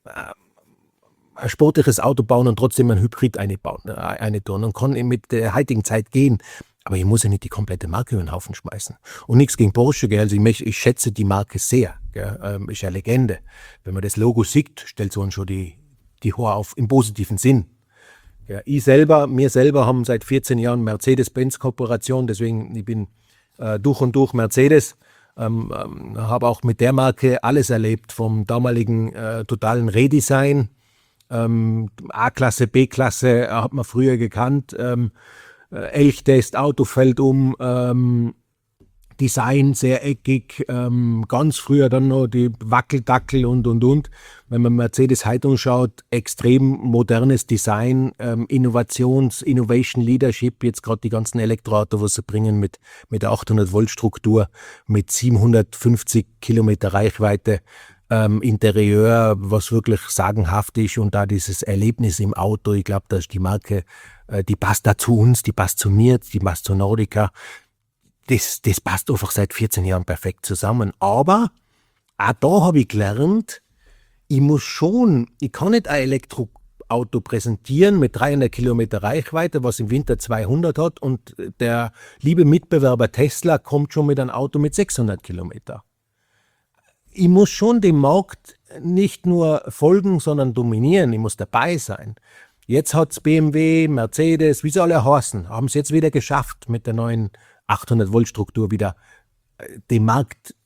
ein sportliches Auto bauen und trotzdem ein Hybrid eine tun und kann mit der heutigen Zeit gehen. Aber ich muss ja nicht die komplette Marke über den Haufen schmeißen. Und nichts gegen Porsche, gell? Also ich schätze die Marke sehr. Gell? Ist ja Legende. Wenn man das Logo sieht, stellt so schon die Haar auf, im positiven Sinn. Ja, wir selber haben seit 14 Jahren Mercedes-Benz-Kooperation, deswegen ich bin durch und durch Mercedes. Habe auch mit der Marke alles erlebt, vom damaligen totalen Redesign. A-Klasse, B-Klasse hat man früher gekannt. Elchtest, Auto fällt um, Design sehr eckig, ganz früher dann noch die Wackeldackel und. Wenn man Mercedes heute anschaut, extrem modernes Design, Innovation Leadership, jetzt gerade die ganzen Elektroautos, was sie bringen mit der 800-Volt-Struktur, mit 750 Kilometer Reichweite, Interieur, was wirklich sagenhaft ist, und da dieses Erlebnis im Auto, ich glaube, da ist die Marke, die passt da zu uns, die passt zu mir, die passt zu Nordica. Das passt einfach seit 14 Jahren perfekt zusammen. Aber auch da habe ich gelernt, ich kann nicht ein Elektroauto präsentieren mit 300 Kilometer Reichweite, was im Winter 200 hat, und der liebe Mitbewerber Tesla kommt schon mit einem Auto mit 600 Kilometer. Ich muss schon dem Markt nicht nur folgen, sondern dominieren. Ich muss dabei sein. Jetzt hat es BMW, Mercedes, wie sie alle heißen, haben es jetzt wieder geschafft, mit der neuen 800-Volt-Struktur wieder den Markt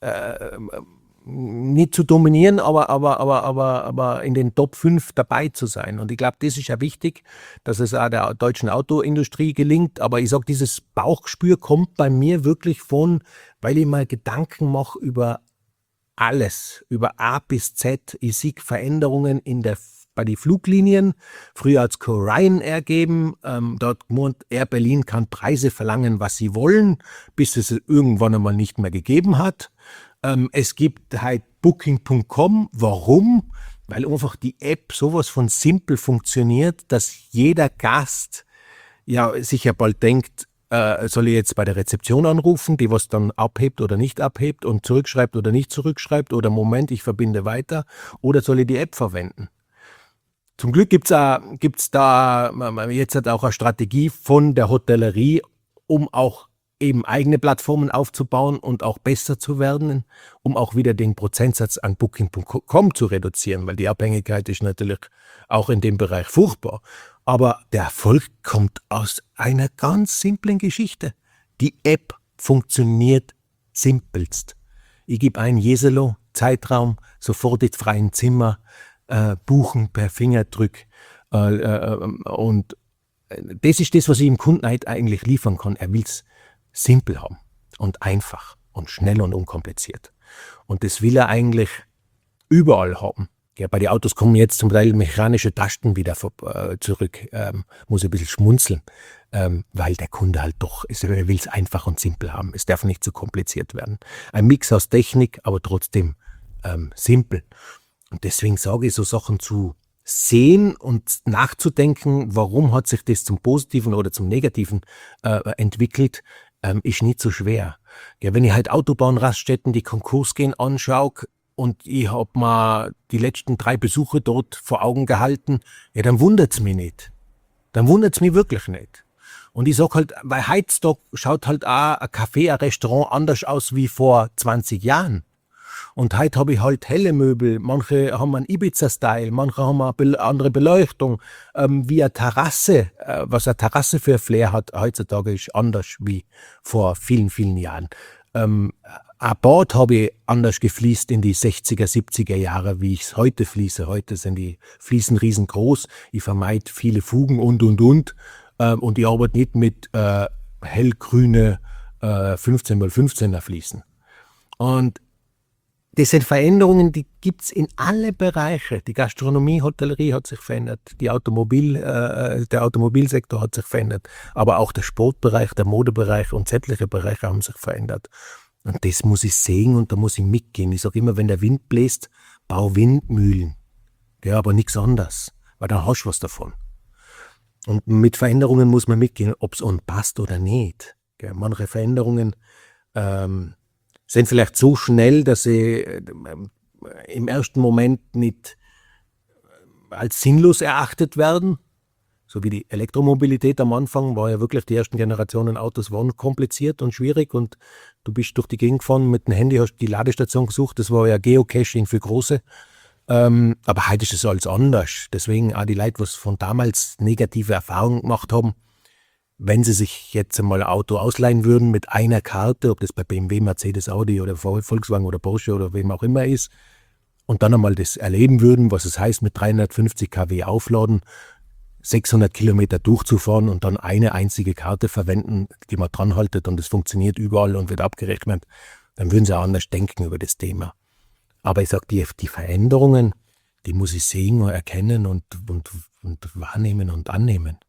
nicht zu dominieren, aber in den Top 5 dabei zu sein. Und ich glaube, das ist ja wichtig, dass es auch der deutschen Autoindustrie gelingt. Aber ich sage, dieses Bauchgespür kommt bei mir wirklich weil ich mal Gedanken mache über alles, über A bis Z. Ich sehe Veränderungen bei den Fluglinien. Früher hat es Ryanair gegeben. Dort gemeint, Air Berlin kann Preise verlangen, was sie wollen, bis es irgendwann einmal nicht mehr gegeben hat. Es gibt halt Booking.com. Warum? Weil einfach die App sowas von simpel funktioniert, dass jeder Gast ja sich ja bald denkt, soll ich jetzt bei der Rezeption anrufen, die was dann abhebt oder nicht abhebt und zurückschreibt oder nicht zurückschreibt, oder Moment, ich verbinde weiter, oder soll ich die App verwenden? Zum Glück gibt's da jetzt halt auch eine Strategie von der Hotellerie, um auch eben eigene Plattformen aufzubauen und auch besser zu werden, um auch wieder den Prozentsatz an Booking.com zu reduzieren, weil die Abhängigkeit ist natürlich auch in dem Bereich furchtbar. Aber der Erfolg kommt aus einer ganz simplen Geschichte. Die App funktioniert simpelst. Ich gebe ein Jeselo, Zeitraum, sofort ins freie Zimmer, buchen per Fingerdrück. Und das ist das, was ich dem Kunden eigentlich liefern kann. Er will es simpel haben und einfach und schnell und unkompliziert. Und das will er eigentlich überall haben. Ja, bei den Autos kommen jetzt zum Teil mechanische Tasten wieder zurück. Muss ein bisschen schmunzeln, weil der Kunde halt doch, er will es einfach und simpel haben. Es darf nicht zu kompliziert werden. Ein Mix aus Technik, aber trotzdem simpel. Und deswegen sage ich, so Sachen zu sehen und nachzudenken, warum hat sich das zum Positiven oder zum Negativen entwickelt, ist nicht so schwer. Ja, wenn ich halt Autobahnraststätten, die Konkurs gehen, anschaue und ich hab mir die letzten 3 Besuche dort vor Augen gehalten, ja, dann wundert's mich nicht. Dann wundert's mich wirklich nicht. Und ich sag halt, weil heutzutage schaut halt auch ein Café, ein Restaurant anders aus wie vor 20 Jahren. Und heute habe ich halt helle Möbel, manche haben einen Ibiza-Style, manche haben eine andere Beleuchtung, wie eine Terrasse, was eine Terrasse für ein Flair hat heutzutage ist anders wie vor vielen, vielen Jahren. Ein Bad habe ich anders gefliest in die 60er, 70er Jahre, wie ich es heute fließe. Heute sind die Fliesen riesengroß, ich vermeide viele Fugen und. Und ich arbeite nicht mit hellgrüne 15x15er Fliesen. Und das sind Veränderungen, die gibt's in alle Bereiche. Die Gastronomie, Hotellerie hat sich verändert, der Automobilsektor hat sich verändert, aber auch der Sportbereich, der Modebereich und sämtliche Bereiche haben sich verändert. Und das muss ich sehen und da muss ich mitgehen. Ich sage immer, wenn der Wind bläst, bau Windmühlen. Ja, aber nichts anderes, weil dann hast du was davon. Und mit Veränderungen muss man mitgehen, ob es uns passt oder nicht. Ja, manche Veränderungen sind vielleicht so schnell, dass sie im ersten Moment nicht als sinnlos erachtet werden. So wie die Elektromobilität am Anfang war ja wirklich, die ersten Generationen Autos waren kompliziert und schwierig und du bist durch die Gegend gefahren mit dem Handy, hast die Ladestation gesucht, das war ja Geocaching für Große. Aber heute ist es alles anders. Deswegen auch die Leute, die von damals negative Erfahrungen gemacht haben, wenn sie sich jetzt einmal ein Auto ausleihen würden mit einer Karte, ob das bei BMW, Mercedes, Audi oder Volkswagen oder Porsche oder wem auch immer ist, und dann einmal das erleben würden, was es heißt, mit 350 kW aufladen, 600 Kilometer durchzufahren und dann eine einzige Karte verwenden, die man dran haltet und es funktioniert überall und wird abgerechnet, dann würden sie auch anders denken über das Thema. Aber ich sage, die Veränderungen, die muss ich sehen und erkennen und wahrnehmen und annehmen.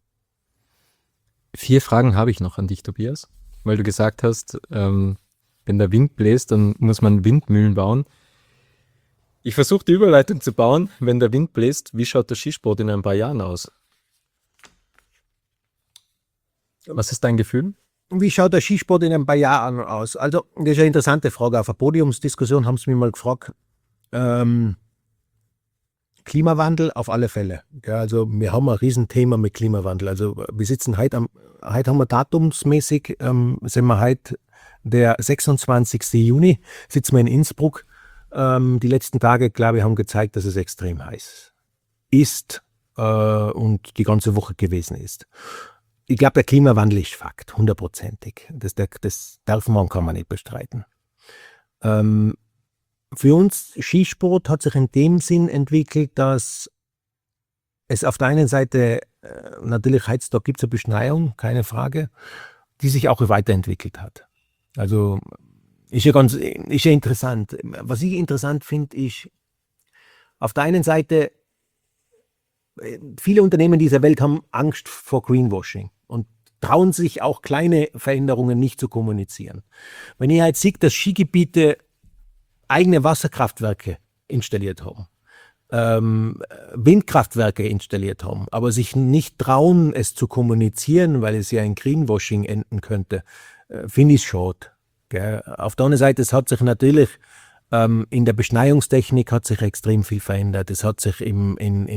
4 Fragen habe ich noch an dich, Tobias, weil du gesagt hast, wenn der Wind bläst, dann muss man Windmühlen bauen. Ich versuche die Überleitung zu bauen. Wenn der Wind bläst, wie schaut der Skisport in ein paar Jahren aus? Was ist dein Gefühl? Wie schaut der Skisport in ein paar Jahren aus? Also, das ist eine interessante Frage. Auf einer Podiumsdiskussion haben sie mich mal gefragt. Klimawandel auf alle Fälle. Ja, also wir haben ein Riesenthema mit Klimawandel. Also wir sitzen heute haben wir datumsmäßig, sind wir heute der 26. Juni, sitzen wir in Innsbruck. Die letzten Tage, glaube ich, haben gezeigt, dass es extrem heiß ist und die ganze Woche gewesen ist. Ich glaube, der Klimawandel ist Fakt, 100%. Das darf man, kann man nicht bestreiten. Für uns Skisport hat sich in dem Sinn entwickelt, dass es auf der einen Seite, natürlich heutzutage gibt es eine Beschneiung, keine Frage, die sich auch weiterentwickelt hat. Also ist ja interessant. Was ich interessant finde, ist, auf der einen Seite, viele Unternehmen dieser Welt haben Angst vor Greenwashing und trauen sich auch kleine Veränderungen nicht zu kommunizieren. Wenn ihr halt seht, dass Skigebiete eigene Wasserkraftwerke installiert haben, Windkraftwerke installiert haben, aber sich nicht trauen, es zu kommunizieren, weil es ja in Greenwashing enden könnte, finde ich schade. Gell? Auf der anderen Seite, es hat sich natürlich in der Beschneiungstechnik hat sich extrem viel verändert. Es hat sich im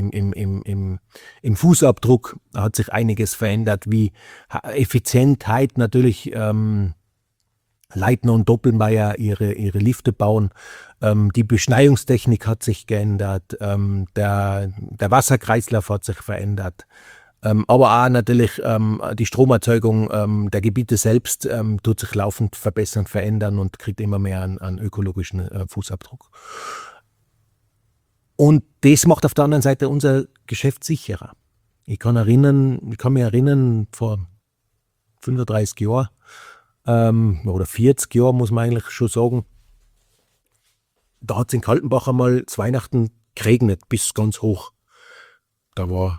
Fußabdruck hat sich einiges verändert, wie Effizientheit natürlich Leitner und Doppelmayr ihre Lifte bauen. Die Beschneiungstechnik hat sich geändert, der Wasserkreislauf hat sich verändert. Aber auch natürlich die Stromerzeugung der Gebiete selbst tut sich laufend verbessern, verändern und kriegt immer mehr an ökologischen Fußabdruck. Und das macht auf der anderen Seite unser Geschäft sicherer. Ich kann mich erinnern, vor 35 Jahren, oder 40 Jahre, muss man eigentlich schon sagen, da hat es in Kaltenbach einmal zu Weihnachten geregnet, bis ganz hoch. Da war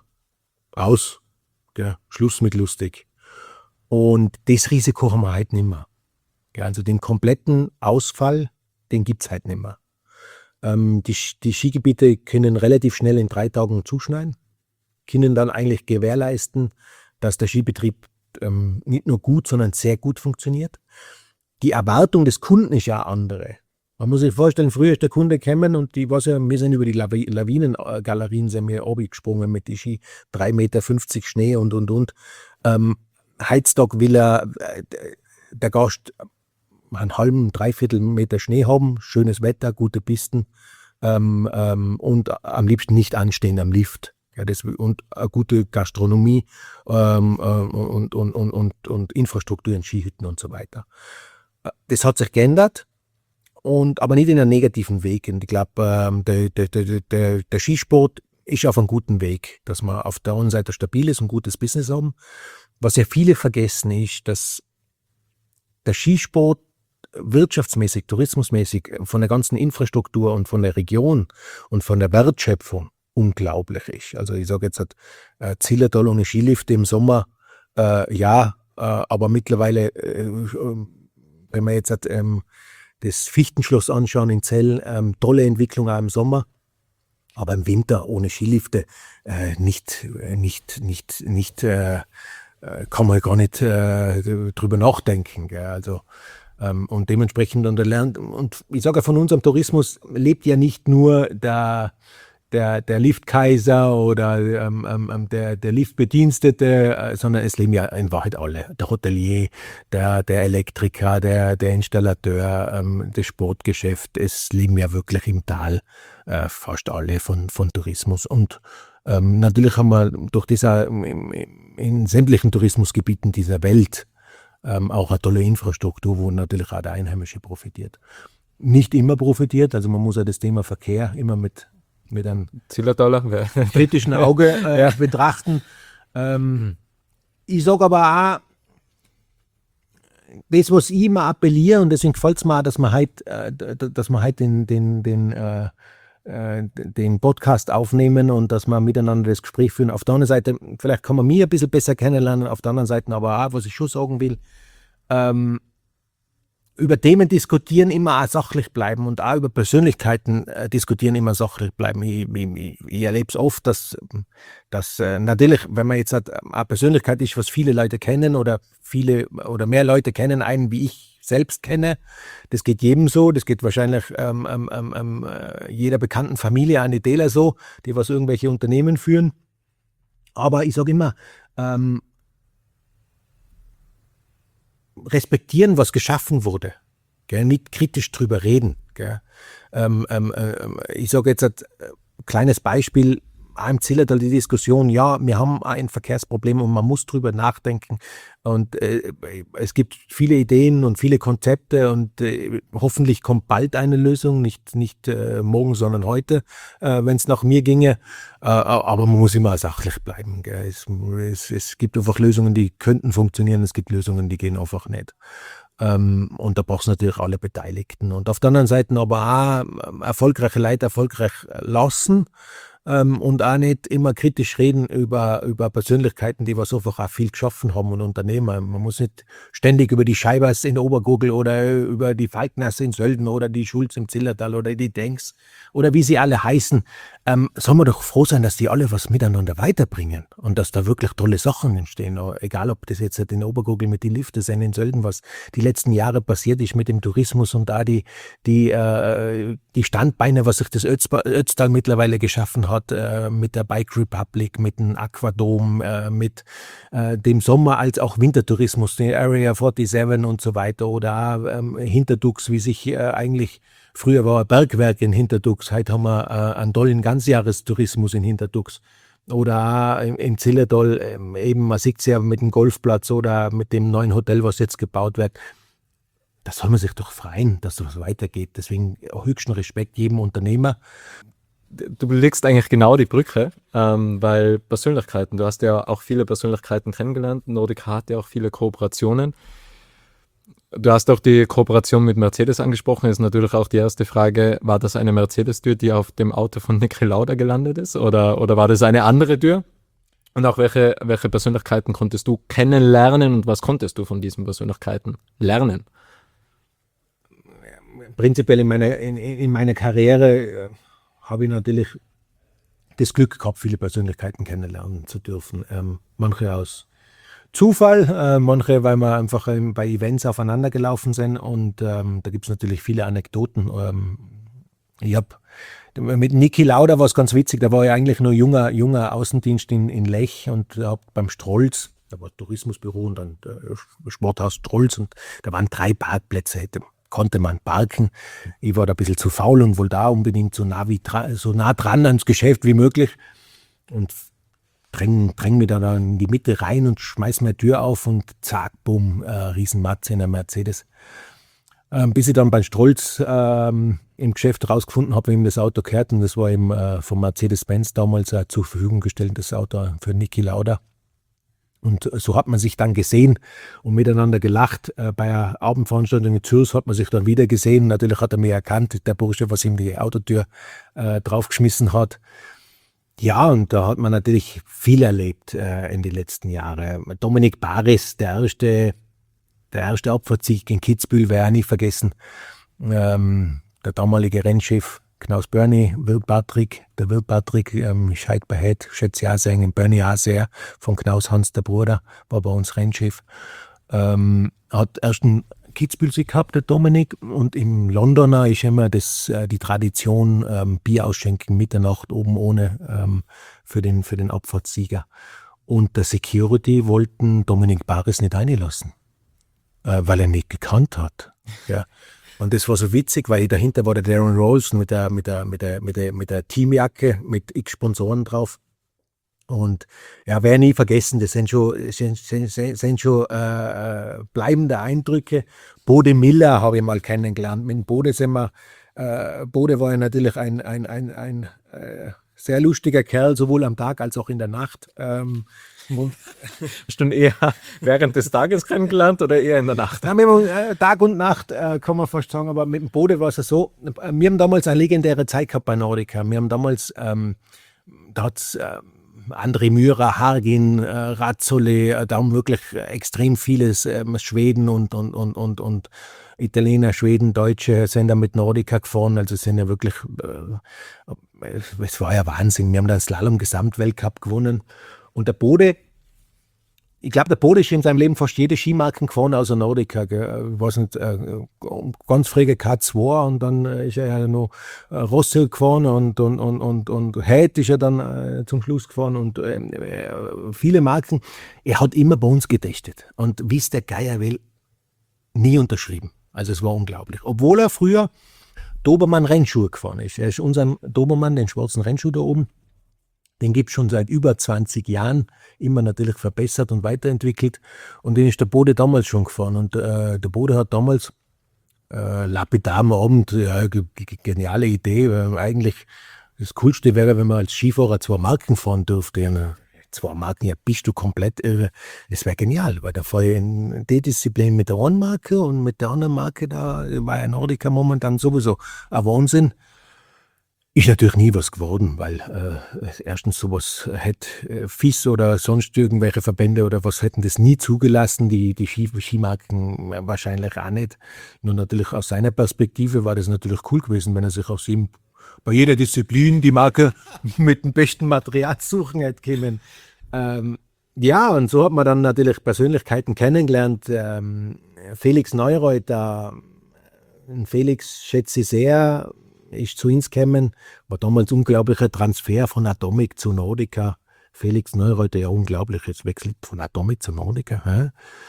Schluss mit lustig. Und das Risiko haben wir heute nicht mehr. Ja, also den kompletten Ausfall, den gibt es heute nicht mehr. Die Skigebiete können relativ schnell in 3 Tagen zuschneien, können dann eigentlich gewährleisten, dass der Skibetrieb nicht nur gut, sondern sehr gut funktioniert. die Erwartung des Kunden ist ja andere. Man muss sich vorstellen, früher ist der Kunde gekommen und wir sind über die Lawinengalerien sind wir runtergesprungen mit die Ski, 3,50 Meter Schnee und. Heiztag will der Gast einen halben, dreiviertel Meter Schnee haben, schönes Wetter, gute Pisten und am liebsten nicht anstehen am Lift. Ja, und eine gute Gastronomie und Infrastruktur in Skihütten und so weiter. Das hat sich geändert, aber nicht in einem negativen Weg. Und ich glaube, der Skisport ist auf einem guten Weg, dass wir auf der einen Seite stabiles und gutes Business haben. Was ja viele vergessen ist, dass der Skisport wirtschaftsmäßig, tourismusmäßig, von der ganzen Infrastruktur und von der Region und von der Wertschöpfung unglaublich ist. Also ich sage jetzt, Zillertal ohne Skilifte im Sommer, aber mittlerweile, wenn wir jetzt das Fichtenschloss anschauen in Zell, tolle Entwicklung auch im Sommer, aber im Winter ohne Skilifte kann man gar nicht drüber nachdenken. Gell? Also, und dementsprechend und ich sage, von unserem Tourismus lebt ja nicht nur der Liftkaiser oder der Liftbedienstete, sondern es leben ja in Wahrheit alle. Der Hotelier, der Elektriker, der Installateur, das Sportgeschäft. Es leben ja wirklich im Tal fast alle von Tourismus. Und natürlich haben wir durch in sämtlichen Tourismusgebieten dieser Welt auch eine tolle Infrastruktur, wo natürlich auch der Einheimische profitiert. Nicht immer profitiert, also man muss ja das Thema Verkehr immer mit einem Zillertaler kritischen Auge betrachten. Ich sage aber auch, das, was ich immer appelliere, und deswegen gefällt es mir auch, dass wir heute den Podcast aufnehmen und dass wir miteinander das Gespräch führen. Auf der einen Seite, vielleicht kann man mich ein bisschen besser kennenlernen, auf der anderen Seite aber auch, was ich schon sagen will, über Themen diskutieren, immer auch sachlich bleiben und auch über Persönlichkeiten diskutieren, immer sachlich bleiben. Ich erlebe es oft, dass natürlich, wenn man jetzt eine Persönlichkeit ist, was viele Leute kennen oder mehr Leute kennen einen, wie ich selbst kenne, das geht jedem so, das geht wahrscheinlich jeder bekannten Familie, eine Täler so, die was irgendwelche Unternehmen führen. Aber ich sage immer, respektieren, was geschaffen wurde. Gell? Nicht kritisch drüber reden. Gell? Ich sage jetzt ein kleines Beispiel, auch im Zillertal die Diskussion, ja, wir haben ein Verkehrsproblem und man muss drüber nachdenken und es gibt viele Ideen und viele Konzepte und hoffentlich kommt bald eine Lösung, nicht morgen, sondern heute, wenn es nach mir ginge, aber man muss immer sachlich bleiben. Gell? Es gibt einfach Lösungen, die könnten funktionieren, es gibt Lösungen, die gehen einfach nicht. Und da brauchst du natürlich alle Beteiligten und auf der anderen Seite aber auch erfolgreiche Leute erfolgreich lassen, und auch nicht immer kritisch reden über Persönlichkeiten, die was einfach auch viel geschaffen haben und Unternehmer. Man muss nicht ständig über die Scheibers in Obergurgl oder über die Falkners in Sölden oder die Schulz im Zillertal oder die Denks oder wie sie alle heißen. Sollen wir doch froh sein, dass die alle was miteinander weiterbringen und dass da wirklich tolle Sachen entstehen. Egal, ob das jetzt in Obergurgl mit den Liften sind, in Sölden, was die letzten Jahre passiert ist mit dem Tourismus und da die Standbeine, was sich das Ötztal mittlerweile geschaffen hat, mit der Bike Republic, mit dem Aquadome, mit dem Sommer- als auch Wintertourismus, die Area 47 und so weiter oder auch Hinterdux, wie sich eigentlich früher war ein Bergwerk in Hinterdux, heute haben wir einen tollen Ganzjahrestourismus in Hinterdux. Oder auch im Zillertal, eben, man sieht es ja mit dem Golfplatz oder mit dem neuen Hotel, was jetzt gebaut wird. Da soll man sich doch freuen, dass das weitergeht. Deswegen höchsten Respekt jedem Unternehmer. Du legst eigentlich genau die Brücke, weil Persönlichkeiten, du hast ja auch viele Persönlichkeiten kennengelernt, Nordic hat ja auch viele Kooperationen. Du hast auch die Kooperation mit Mercedes angesprochen, ist natürlich auch die erste Frage, war das eine Mercedes-Tür, die auf dem Auto von Niki Lauda gelandet ist oder war das eine andere Tür? Und auch welche Persönlichkeiten konntest du kennenlernen und was konntest du von diesen Persönlichkeiten lernen? Prinzipiell in meiner Karriere habe ich natürlich das Glück gehabt, viele Persönlichkeiten kennenlernen zu dürfen. Manche aus Zufall, manche, weil wir einfach bei Events aufeinander gelaufen sind und da gibt es natürlich viele Anekdoten. Ich habe mit Niki Lauda war es ganz witzig, da war ich eigentlich nur junger Außendienst in Lech und beim Strolz, da war Tourismusbüro und dann Sporthaus Strolz und da waren 3 Parkplätze, konnte man parken. Ich war da ein bisschen zu faul und wollte da unbedingt so nah dran ans Geschäft wie möglich und dräng mich da in die Mitte rein und schmeiß mir die Tür auf und zack, bumm, Riesenmatze in einer Mercedes. Bis ich dann bei Strolz im Geschäft rausgefunden habe, wem das Auto gehört. Und das war eben von Mercedes-Benz damals zur Verfügung gestellt, das Auto für Niki Lauda. Und so hat man sich dann gesehen und miteinander gelacht. Bei einer Abendveranstaltung in Zürich hat man sich dann wieder gesehen. Natürlich hat er mich erkannt, der Bursche, was ihm die Autotür draufgeschmissen hat. Ja, und da hat man natürlich viel erlebt in den letzten Jahren. Dominik Baris, der erste Abfahrtssieg in Kitzbühel, werde ich nie vergessen. Der damalige Rennchef Knaus Börni, der Wild Patrick, ich heute bei Head, schätze ich auch sehr, Börni auch sehr, von Knaus Hans, der Bruder, war bei uns Rennchef. Hat erst einen Kitzbühel-Sieg gehabt, der Dominik, und im Londoner ist immer die Tradition, Bier ausschenken, Mitternacht oben ohne, für den Abfahrtssieger. Und der Security wollten Dominik Baris nicht reinlassen, weil er nicht gekannt hat. Ja. Und das war so witzig, weil dahinter war der Darren Rolls mit der Teamjacke mit x Sponsoren drauf. Und ja, werde nie vergessen, das sind schon bleibende Eindrücke. Bode Miller habe ich mal kennengelernt. Mit Bode Bode war ja natürlich ein sehr lustiger Kerl, sowohl am Tag als auch in der Nacht. Hast du ihn eher während des Tages kennengelernt oder eher in der Nacht? Ja, Tag und Nacht kann man fast sagen, aber mit dem Bode war es ja so, wir haben damals eine legendäre Zeit gehabt bei Nordica. Wir haben damals, da hat es André Myhrer, Hargin, Razzoli, da haben wirklich extrem vieles, Schweden und Italiener, Schweden, Deutsche sind da mit Nordica gefahren, also sind ja wirklich, es war ja Wahnsinn. Wir haben da einen Slalom-Gesamtweltcup gewonnen. Und der Bode, ich glaube, der Bode ist in seinem Leben fast jede Skimarken gefahren, außer Nordica. Ich weiß nicht, ganz früher K2 und dann ist er ja noch Rossel gefahren und Head ist er dann zum Schluss gefahren und viele Marken. Er hat immer bei uns getestet und wie es der Geier will, nie unterschrieben. Also es war unglaublich. Obwohl er früher Dobermann-Rennschuhe gefahren ist. Er ist unseren Dobermann, den schwarzen Rennschuh da oben, den gibt es schon seit über 20 Jahren, immer natürlich verbessert und weiterentwickelt. Und den ist der Bode damals schon gefahren. Und der Bode hat damals lapidar am Abend, ja, geniale Idee. Eigentlich das Coolste wäre, wenn man als Skifahrer 2 Marken fahren dürfte. 2 Marken, ja, bist du komplett irre. Das wäre genial, weil da fahre ich in die Disziplin mit der einen Marke und mit der anderen Marke, da war ja Nordica momentan sowieso ein Wahnsinn. Ist natürlich nie was geworden, weil erstens sowas hätte FIS oder sonst irgendwelche Verbände oder was hätten das nie zugelassen, die Skimarken wahrscheinlich auch nicht. Nur natürlich aus seiner Perspektive war das natürlich cool gewesen, wenn er sich aus ihm bei jeder Disziplin die Marke mit dem besten Material suchen hätte können. Ja, und so hat man dann natürlich Persönlichkeiten kennengelernt. Felix Neureuter, Felix schätze ich sehr, ist zu uns gekommen, war damals ein unglaublicher Transfer von Atomic zu Nordica. Felix Neureuter, ja unglaublich, jetzt wechselt von Atomic zu Nordica.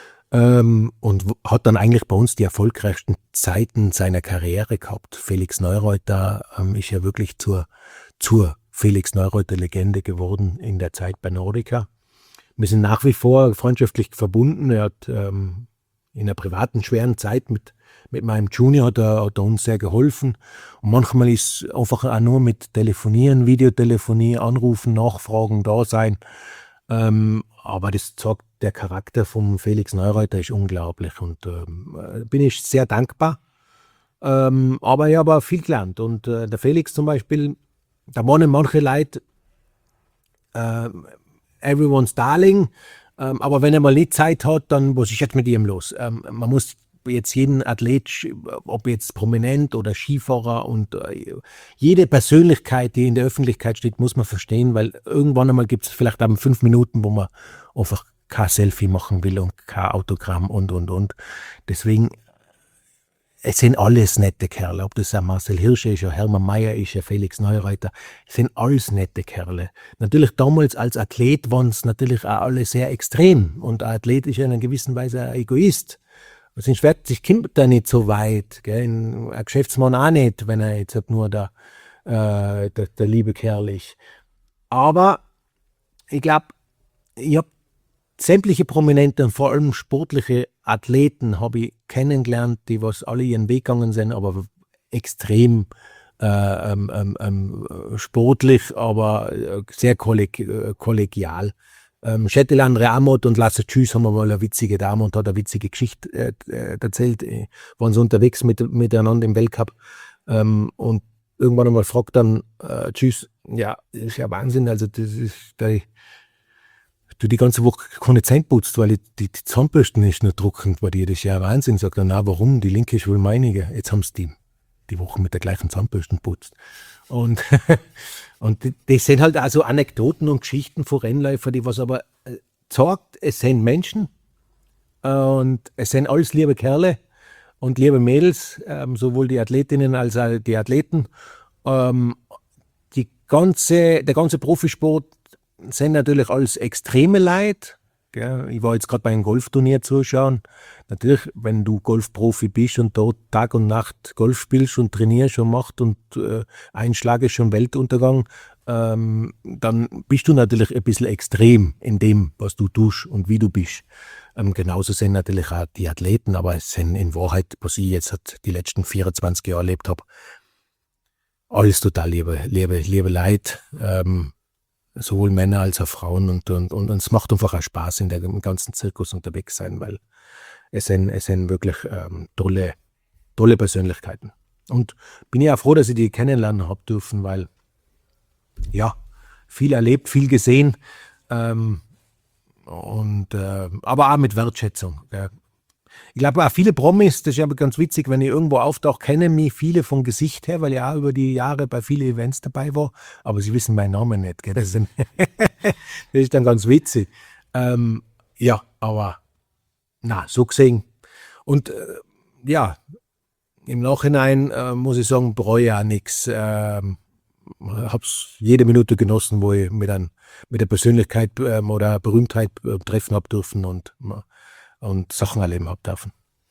Und hat dann eigentlich bei uns die erfolgreichsten Zeiten seiner Karriere gehabt. Felix Neureuter ist ja wirklich zur Felix Neureuter-Legende geworden in der Zeit bei Nordica. Wir sind nach wie vor freundschaftlich verbunden. Er hat in einer privaten, schweren Zeit mit meinem Junior hat er uns sehr geholfen. Und manchmal ist einfach auch nur mit Telefonieren, Videotelefonie, Anrufen, Nachfragen, da sein. Aber das sagt, der Charakter von Felix Neureuter ist unglaublich und bin ich sehr dankbar. Aber ich habe auch viel gelernt. Und der Felix zum Beispiel, da waren manche Leute everyone's darling, aber wenn er mal nicht Zeit hat, dann was ist jetzt mit ihm los? Man muss jetzt jeden Athlet, ob jetzt prominent oder Skifahrer und jede Persönlichkeit, die in der Öffentlichkeit steht, muss man verstehen, weil irgendwann einmal gibt es vielleicht 5 Minuten, wo man einfach kein Selfie machen will und kein Autogramm und. Deswegen, es sind alles nette Kerle. Ob das ein Marcel Hirscher ist, ein Hermann Mayer ist, ein Felix Neureuther, es sind alles nette Kerle. Natürlich damals als Athlet waren es natürlich auch alle sehr extrem. Und ein Athlet ist ja in einer gewissen Weise ein Egoist. Sonst wird sich kommt da nicht so weit. Gell? Ein Geschäftsmann auch nicht, wenn er jetzt nur der liebe Kerl ist. Aber ich glaube, ich habe sämtliche Prominente und vor allem sportliche Athleten habe ich kennengelernt, die was alle ihren Weg gegangen sind, aber extrem sportlich, aber sehr kollegial. Chettil André Amott und Lasse Tschüss haben wir mal eine witzige Dame und hat eine witzige Geschichte erzählt. Waren so unterwegs miteinander im Weltcup und irgendwann einmal fragt dann Tschüss, ja, das ist ja Wahnsinn, also das ist du die ganze Woche keine Zähne putzt, weil die Zahnbürsten ist nicht druckend bei dir, das ist ja Wahnsinn. Sagt er, na warum, die linke ist wohl meinige. Jetzt haben sie die Woche mit der gleichen Zahnbürsten putzt. Und das sind halt also Anekdoten und Geschichten von Rennläufern, die was aber zeigt, es sind Menschen und es sind alles liebe Kerle und liebe Mädels, sowohl die Athletinnen als auch die Athleten. Der ganze Profisport sind natürlich alles extreme Leute. Gell? Ich war jetzt gerade bei einem Golfturnier zuschauen. Natürlich, wenn du Golfprofi bist und dort Tag und Nacht Golf spielst und trainierst und machst und ein Schlag ist schon Weltuntergang, dann bist du natürlich ein bisschen extrem in dem, was du tust und wie du bist. Genauso sind natürlich auch die Athleten, aber es sind in Wahrheit, was ich jetzt die letzten 24 Jahre erlebt habe, alles total liebe Leute. Sowohl Männer als auch Frauen und es macht einfach auch Spaß in dem ganzen Zirkus unterwegs sein, weil es sind wirklich tolle Persönlichkeiten. Und bin ja auch froh, dass ich die kennenlernen habe dürfen, weil ja, viel erlebt, viel gesehen, aber auch mit Wertschätzung. Gell. Ich glaube auch viele Promis, das ist ja ganz witzig, wenn ich irgendwo auftauche, kennen mich viele vom Gesicht her, weil ich auch über die Jahre bei vielen Events dabei war, aber sie wissen meinen Namen nicht. Gell? Das ist dann ganz witzig. Ja, aber so gesehen. Und ja, im Nachhinein muss ich sagen, bereue ich auch nichts. Habe es jede Minute genossen, wo ich mit der Persönlichkeit oder Berühmtheit treffen habe dürfen und Sachen erleben habe dürfen.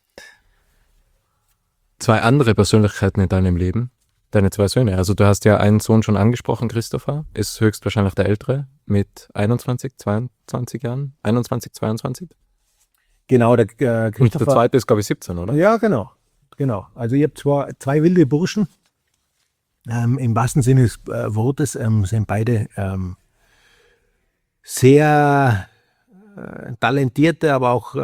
2 andere Persönlichkeiten in deinem Leben, deine 2 Söhne. Also du hast ja einen Sohn schon angesprochen, Christopher, ist höchstwahrscheinlich der Ältere mit 21, 22 Jahren, 21, 22. Genau, der Christopher. Und der zweite ist, glaube ich, 17, oder? Ja, genau. Also ich habe 2 wilde Burschen. Im wahrsten Sinne des Wortes sind beide sehr talentierte, aber auch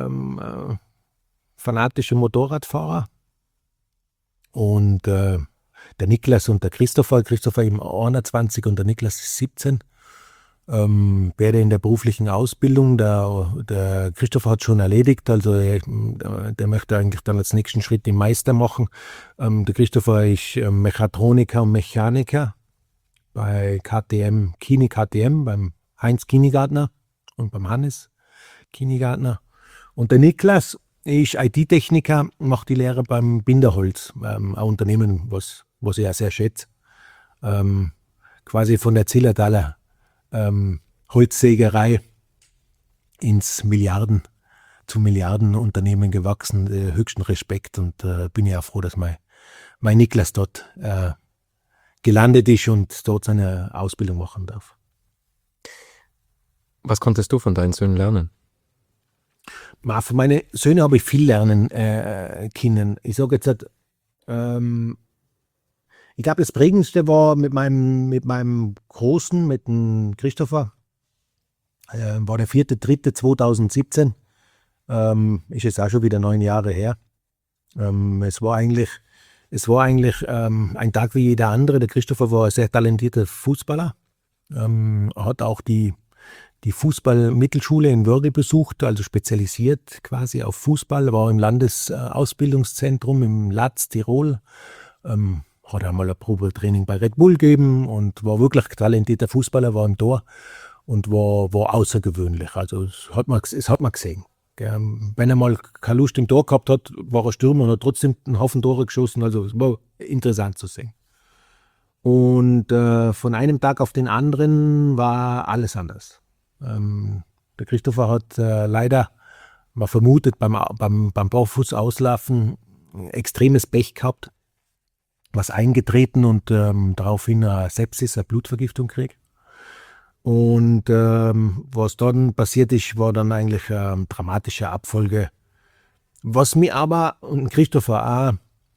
fanatische Motorradfahrer. Und der Niklas und der Christopher eben 21 und der Niklas ist 17. Beide in der beruflichen Ausbildung. Der Christopher hat schon erledigt, also der möchte eigentlich dann als nächsten Schritt den Meister machen. Der Christopher ist Mechatroniker und Mechaniker bei Kini KTM, beim Heinz Kinigartner und beim Hannes Kinigartner. Und der Niklas ist IT-Techniker, macht die Lehre beim Binderholz, ein Unternehmen, was ich auch sehr schätze. Quasi von der Zillertaler Holzsägerei ins zu Milliardenunternehmen gewachsen. Höchsten Respekt und bin ja auch froh, dass mein Niklas dort gelandet ist und dort seine Ausbildung machen darf. Was konntest du von deinen Söhnen lernen? Von meinen Söhnen habe ich viel lernen können. Ich sage jetzt, ich glaube, das Prägendste war mit meinem Großen, mit dem Christopher, war der 4.3.2017. Ist jetzt auch schon wieder 9 Jahre her. Es war eigentlich ein Tag wie jeder andere. Der Christopher war ein sehr talentierter Fußballer. Hat auch die Fußball-Mittelschule in Wörgl besucht, also spezialisiert quasi auf Fußball, war im Landesausbildungszentrum im Latz, Tirol. Hat einmal ein Probetraining bei Red Bull gegeben und war wirklich talentierter Fußballer, war im Tor. und war außergewöhnlich. Also es hat man gesehen. Gell. Wenn er mal keine Lust im Tor gehabt hat, war er Stürmer und hat trotzdem einen Haufen Tore geschossen. Also es war interessant zu sehen. Und von einem Tag auf den anderen war alles anders. Der Christopher hat leider, man vermutet, beim Barfußauslaufen extremes Pech gehabt, was eingetreten und daraufhin eine Sepsis, eine Blutvergiftung gekriegt. Und was dann passiert ist, war dann eigentlich eine dramatische Abfolge. Was mir aber und Christopher auch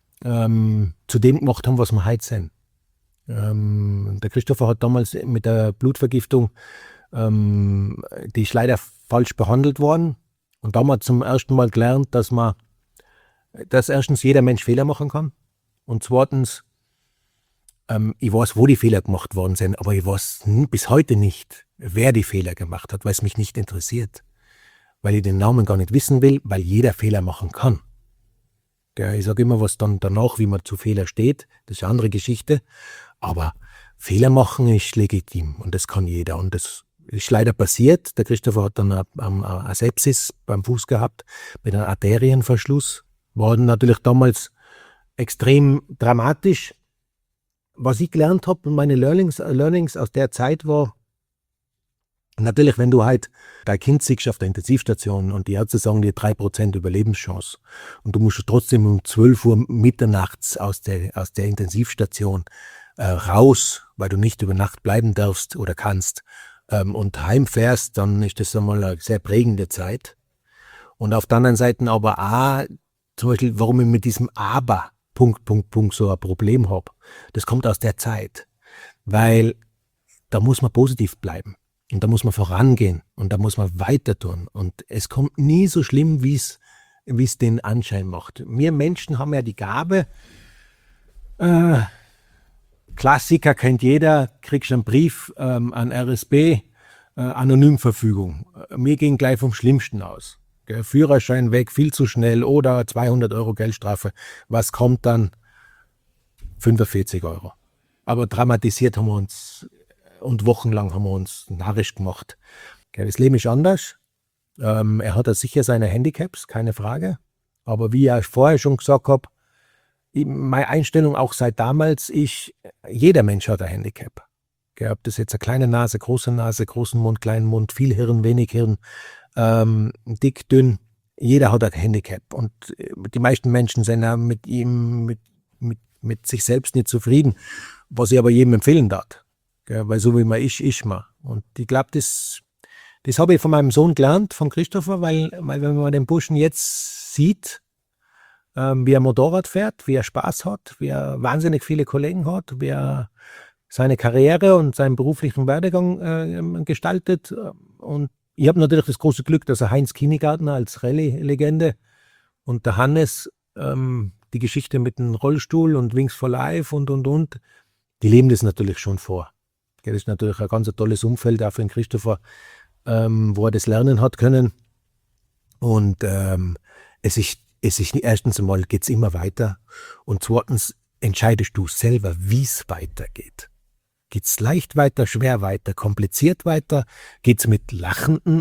zu dem gemacht haben, was wir heute sind. Der Christopher hat damals mit der Blutvergiftung, die ist leider falsch behandelt worden. Und da haben wir zum ersten Mal gelernt, dass erstens jeder Mensch Fehler machen kann. Und zweitens, ich weiß, wo die Fehler gemacht worden sind, aber ich weiß bis heute nicht, wer die Fehler gemacht hat, weil es mich nicht interessiert. Weil ich den Namen gar nicht wissen will, weil jeder Fehler machen kann. Ja, ich sage immer, was dann danach, wie man zu Fehler steht, das ist eine andere Geschichte. Aber Fehler machen ist legitim und das kann jeder. Und das ist leider passiert. Der Christopher hat dann eine Sepsis beim Fuß gehabt mit einem Arterienverschluss. War natürlich damals extrem dramatisch. Was ich gelernt habe und meine Learnings aus der Zeit war, natürlich, wenn du halt dein Kind siehst auf der Intensivstation und die Ärzte sagen dir 3% Überlebenschance und du musst trotzdem um 12 Uhr mitternachts aus der Intensivstation raus, weil du nicht über Nacht bleiben darfst oder kannst und heimfährst, dann ist das einmal eine sehr prägende Zeit. Und auf der anderen Seite aber auch, zum Beispiel, warum ich mit diesem Aber, so ein Problem habe, das kommt aus der Zeit, weil da muss man positiv bleiben. Und da muss man vorangehen und da muss man weiter tun. Und es kommt nie so schlimm, wie es den Anschein macht. Wir Menschen haben ja die Gabe, Klassiker kennt jeder, kriegst einen Brief an RSB, Anonymverfügung. Wir gehen gleich vom Schlimmsten aus. Gell? Führerschein weg, viel zu schnell oder 200 Euro Geldstrafe. Was kommt dann? 45 Euro. Aber dramatisiert haben wir uns und wochenlang haben wir uns narrisch gemacht. Das Leben ist anders. Er hat sicher seine Handicaps, keine Frage. Aber wie ich vorher schon gesagt habe, meine Einstellung auch seit damals ist, jeder Mensch hat ein Handicap. Ob das jetzt eine kleine Nase, großen Mund, kleinen Mund, viel Hirn, wenig Hirn, dick, dünn. Jeder hat ein Handicap. Und die meisten Menschen sind auch mit sich selbst nicht zufrieden, was ich aber jedem empfehlen darf. Weil so wie man ist man. Und ich glaube, das habe ich von meinem Sohn gelernt, von Christopher, weil wenn man den Burschen jetzt sieht, wie er Motorrad fährt, wie er Spaß hat, wie er wahnsinnig viele Kollegen hat, wie er seine Karriere und seinen beruflichen Werdegang gestaltet. Und ich habe natürlich das große Glück, dass er Heinz Kienigärtner als Rallye-Legende und der Hannes, die Geschichte mit dem Rollstuhl und Wings for Life und, die leben das natürlich schon vor. Das ist natürlich ein ganz tolles Umfeld auch für den Christopher, wo er das lernen hat können. Und es ist erstens einmal geht es immer weiter und zweitens entscheidest du selber, wie es weitergeht. Geht es leicht weiter, schwer weiter, kompliziert weiter? Geht es mit lachendem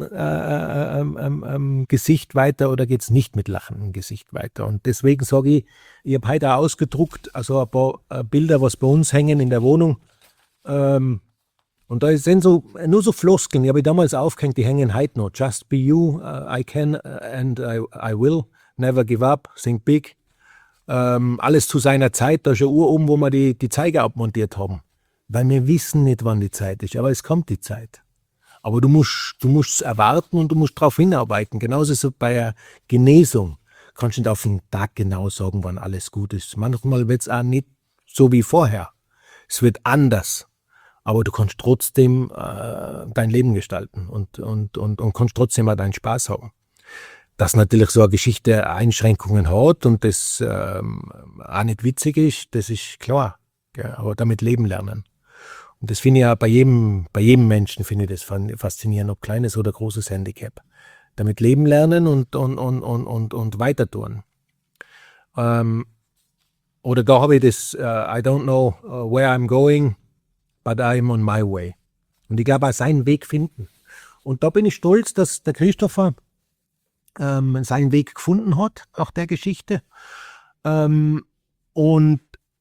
Gesicht weiter oder geht es nicht mit lachendem Gesicht weiter? Und deswegen sage ich habe heute auch ausgedruckt, also ein paar Bilder, was bei uns hängen in der Wohnung. Und da sind nur so Floskeln, die habe ich damals aufgehängt, die hängen heute noch. Just be you, I can and I will, never give up, think big. Alles zu seiner Zeit, da ist eine Uhr wo wir die Zeiger abmontiert haben. Weil wir wissen nicht, wann die Zeit ist, aber es kommt die Zeit. Aber du musst es erwarten und du musst darauf hinarbeiten. Genauso ist es bei der Genesung. Du kannst nicht auf den Tag genau sagen, wann alles gut ist. Manchmal wird es auch nicht so wie vorher. Es wird anders. Aber du kannst trotzdem dein Leben gestalten und kannst trotzdem auch deinen Spaß haben. Dass natürlich so eine Geschichte Einschränkungen hat und das auch nicht witzig ist, das ist klar. Gell? Aber damit leben lernen. Und das finde ich ja bei jedem Menschen finde ich das faszinierend, ob kleines oder großes Handicap. Damit leben lernen und weiter tun. Oder da habe ich das, I don't know where I'm going, but I'm on my way. Und ich glaube auch seinen Weg finden. Und da bin ich stolz, dass der Christopher seinen Weg gefunden hat nach der Geschichte. Und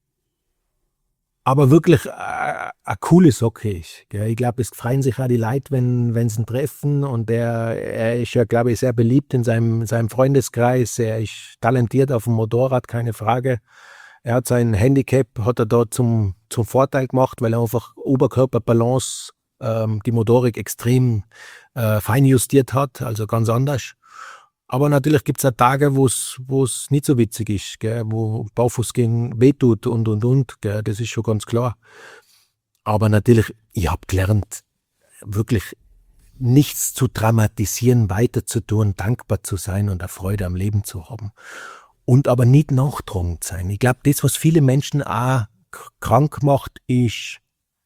aber wirklich eine coole Socke ist. Gell. Ich glaube, es freuen sich auch die Leute, wenn sie ihn treffen. Und er ist ja, glaube ich, sehr beliebt in seinem Freundeskreis. Er ist talentiert auf dem Motorrad, keine Frage. Er hat sein Handicap hat er da zum Vorteil gemacht, weil er einfach Oberkörperbalance, die Motorik extrem fein justiert hat, also ganz anders. Aber natürlich gibt es auch Tage, wo es nicht so witzig ist, gell, wo Barfußgehen wehtut und, gell, das ist schon ganz klar. Aber natürlich, ich habe gelernt, wirklich nichts zu dramatisieren, weiterzutun, dankbar zu sein und eine Freude am Leben zu haben. Und aber nicht nachtragend sein. Ich glaube, das, was viele Menschen auch krank macht, ist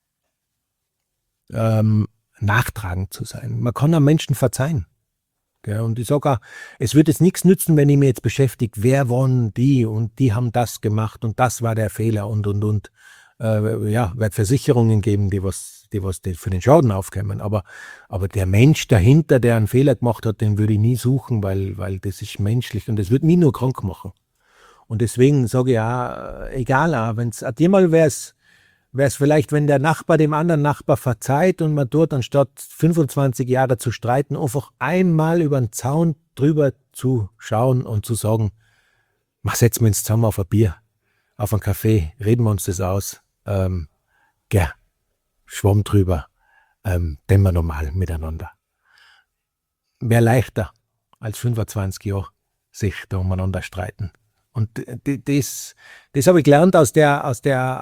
nachtragend zu sein. Man kann einem Menschen verzeihen. Gell? Und ich sage auch, es wird jetzt nichts nützen, wenn ich mich jetzt beschäftige, wer waren die und die haben das gemacht und das war der Fehler und. Wird Versicherungen geben, die für den Schaden aufkommen. Aber der Mensch dahinter, der einen Fehler gemacht hat, den würde ich nie suchen, weil das ist menschlich und das wird mich nur krank machen. Und deswegen sage ich auch, egal, wenn es einmal wäre es vielleicht, wenn der Nachbar dem anderen Nachbar verzeiht und man dort, anstatt 25 Jahre zu streiten, einfach einmal über den Zaun drüber zu schauen und zu sagen, setzen wir uns zusammen auf ein Bier, auf einen Kaffee, reden wir uns das aus, schwamm drüber, den wir normal miteinander. Wäre leichter als 25 Jahre sich da umeinander streiten. Und das habe ich gelernt aus der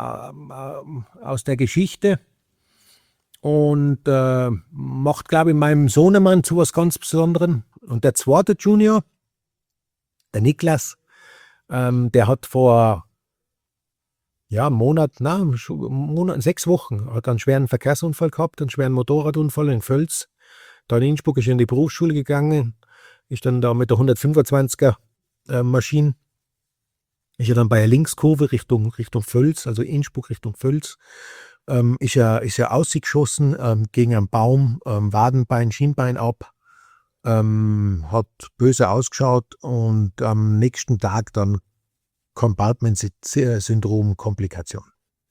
Geschichte und macht, glaube ich, meinem Sohnemann zu was ganz Besonderem. Und der zweite Junior, der Niklas, der hat vor einem Monat, 6 Wochen, hat einen schweren Verkehrsunfall gehabt, einen schweren Motorradunfall in Völs. Da in Innsbruck ist er in die Berufsschule gegangen, ist dann da mit der 125er Maschine. Ist ja dann bei der Linkskurve Richtung Völs, also Innsbruck Richtung Völs, ist er ausgeschossen gegen einen Baum, Wadenbein, Schienbein ab, hat böse ausgeschaut und am nächsten Tag dann Compartment-Syndrom, Komplikation.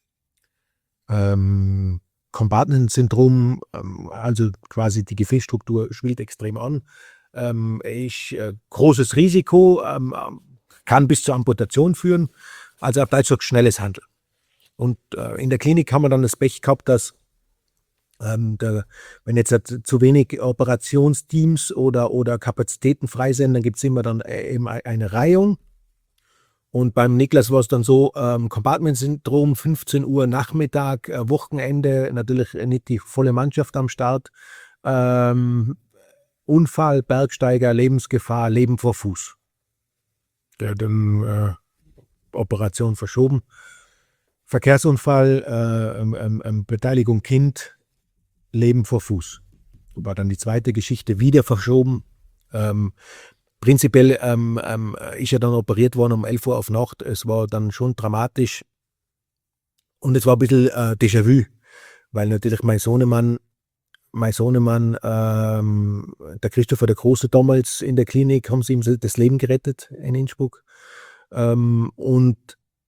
Compartment-Syndrom, also quasi die Gefäßstruktur schwillt extrem an, ist großes Risiko, kann bis zur Amputation führen, also auf Deutsch sagt schnelles Handeln. Und in der Klinik haben wir dann das Pech gehabt, dass wenn jetzt zu wenig Operationsteams oder Kapazitäten frei sind, dann gibt es immer dann eben eine Reihung. Und beim Niklas war es dann so, Compartment-Syndrom, 15 Uhr Nachmittag, Wochenende, natürlich nicht die volle Mannschaft am Start. Unfall, Bergsteiger, Lebensgefahr, Leben vor Fuß. Der dann Operation verschoben. Verkehrsunfall, Beteiligung Kind, Leben vor Fuß. War dann die zweite Geschichte, wieder verschoben. Prinzipiell ist er dann operiert worden um 11 Uhr auf Nacht. Es war dann schon dramatisch. Und es war ein bisschen Déjà-vu, weil natürlich mein Sohnemann, der Christopher der Große damals in der Klinik, haben sie ihm das Leben gerettet in Innsbruck. Und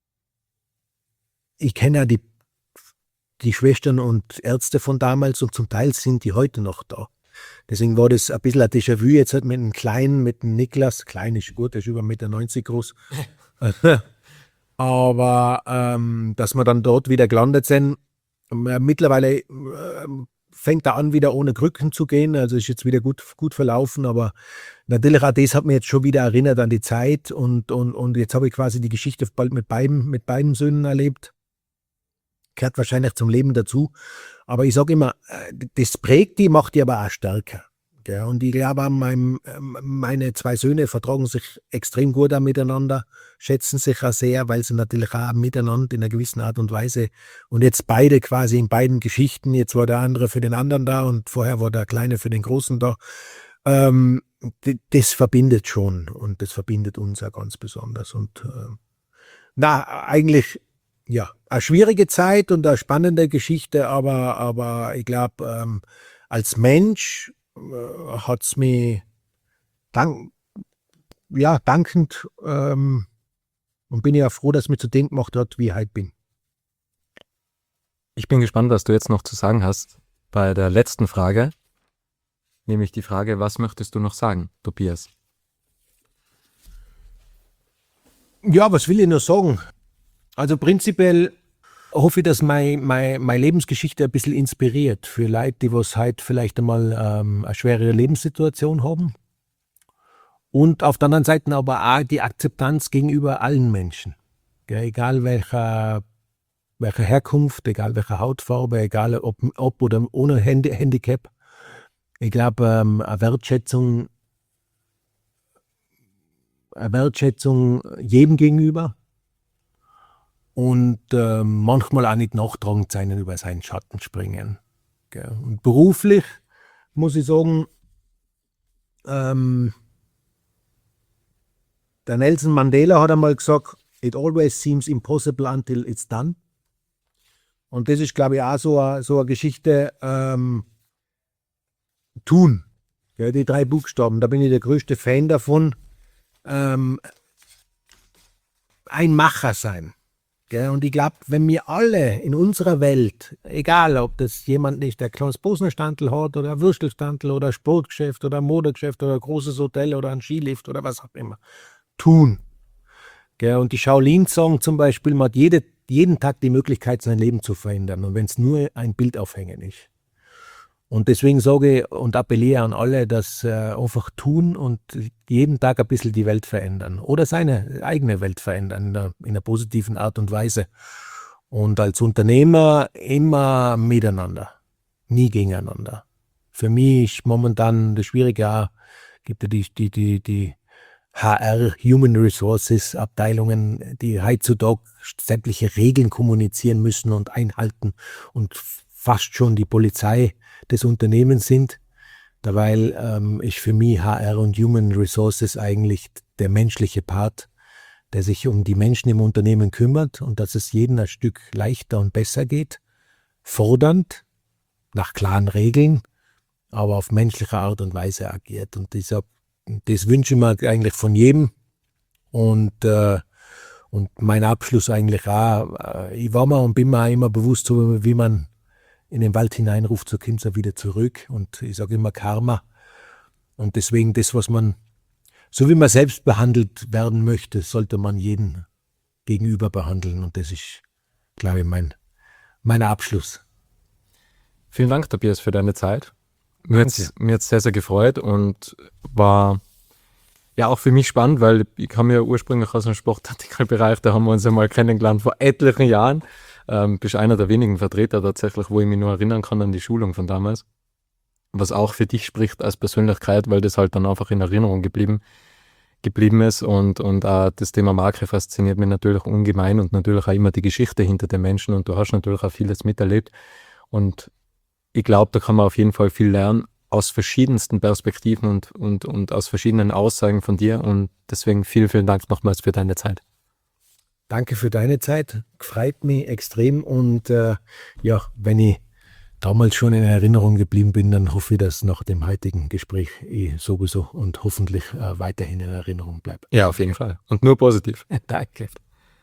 ich kenne ja die Schwestern und Ärzte von damals und zum Teil sind die heute noch da. Deswegen war das ein bisschen ein Déjà-vu jetzt halt mit dem Kleinen, mit dem Niklas. Klein ist gut, der ist über 1,90 Meter groß. Aber dass wir dann dort wieder gelandet sind, mittlerweile fängt er an, wieder ohne Krücken zu gehen. Also ist jetzt wieder gut verlaufen. Aber natürlich auch das hat mich jetzt schon wieder erinnert an die Zeit. Und jetzt habe ich quasi die Geschichte bald mit beiden Söhnen erlebt. Gehört wahrscheinlich zum Leben dazu. Aber ich sage immer, das prägt die, macht die aber auch stärker. Gell? Und ich glaube, meine 2 Söhne vertragen sich extrem gut auch miteinander, schätzen sich auch sehr, weil sie natürlich auch miteinander in einer gewissen Art und Weise und jetzt beide quasi in beiden Geschichten, jetzt war der andere für den anderen da und vorher war der Kleine für den Großen da. Das verbindet schon und das verbindet uns auch ganz besonders. Und eigentlich ja, eine schwierige Zeit und eine spannende Geschichte, aber ich glaube, als Mensch hat es mich dankend und bin ja froh, dass es mich zu dem gemacht hat, wie ich heute bin. Ich bin gespannt, was du jetzt noch zu sagen hast bei der letzten Frage, nämlich die Frage, was möchtest du noch sagen, Tobias? Ja, was will ich noch sagen? Also prinzipiell hoffe ich, dass meine Lebensgeschichte ein bisschen inspiriert für Leute, die was heute vielleicht einmal eine schwere Lebenssituation haben. Und auf der anderen Seite aber auch die Akzeptanz gegenüber allen Menschen. Ja, egal welcher Herkunft, egal welche Hautfarbe, egal ob oder ohne Handicap. Ich glaube, eine Wertschätzung jedem gegenüber und manchmal auch nicht nachtragend sein und über seinen Schatten springen. Gell. Und beruflich muss ich sagen, der Nelson Mandela hat einmal gesagt, it always seems impossible until it's done. Und das ist, glaube ich, auch so eine Geschichte, tun. Ja, die 3 Buchstaben, da bin ich der größte Fan davon. Ein Macher sein. Ja, und ich glaube, wenn wir alle in unserer Welt, egal ob das jemand ist, der ein kleines Posenstandl hat oder ein Würstelstandl oder ein Sportgeschäft oder ein Modegeschäft oder ein großes Hotel oder ein Skilift oder was auch immer, tun. Ja, und die Shaolin sagen zum Beispiel, man hat jeden Tag die Möglichkeit, sein Leben zu verändern. Und wenn es nur ein Bild aufhängen ist. Und deswegen sage ich und appelliere an alle, dass einfach tun und jeden Tag ein bisschen die Welt verändern. Oder seine eigene Welt verändern in einer positiven Art und Weise. Und als Unternehmer immer miteinander, nie gegeneinander. Für mich ist momentan das Schwierige auch, gibt ja die HR, Human Resources Abteilungen, die heutzutage sämtliche Regeln kommunizieren müssen und einhalten und fast schon die Polizei des Unternehmens sind. Dabei ist für mich HR und Human Resources eigentlich der menschliche Part, der sich um die Menschen im Unternehmen kümmert und dass es jedem ein Stück leichter und besser geht, fordernd, nach klaren Regeln, aber auf menschliche Art und Weise agiert. Und das wünsche ich mir eigentlich von jedem. Und mein Abschluss eigentlich auch, ich war mir und bin mir auch immer bewusst, so wie man in den Wald hineinruft, so kommt es wieder zurück. Und ich sage immer Karma. Und deswegen das, was man, so wie man selbst behandelt werden möchte, sollte man jeden gegenüber behandeln. Und das ist, glaube ich, mein Abschluss. Vielen Dank, Tobias, für deine Zeit. Mir hat es sehr, sehr gefreut und war ja auch für mich spannend, weil ich komme ja ursprünglich aus dem Sportartikelbereich, da haben wir uns ja mal kennengelernt vor etlichen Jahren. Bist einer der wenigen Vertreter tatsächlich, wo ich mich nur erinnern kann an die Schulung von damals. Was auch für dich spricht als Persönlichkeit, weil das halt dann einfach in Erinnerung geblieben ist und auch das Thema Marke fasziniert mich natürlich ungemein und natürlich auch immer die Geschichte hinter den Menschen und du hast natürlich auch vieles miterlebt und ich glaube, da kann man auf jeden Fall viel lernen aus verschiedensten Perspektiven und aus verschiedenen Aussagen von dir und deswegen vielen, vielen Dank nochmals für deine Zeit. Danke für deine Zeit, freut mich extrem und wenn ich damals schon in Erinnerung geblieben bin, dann hoffe ich, dass nach dem heutigen Gespräch sowieso und hoffentlich weiterhin in Erinnerung bleibt. Ja, auf jeden Fall und nur positiv. Danke.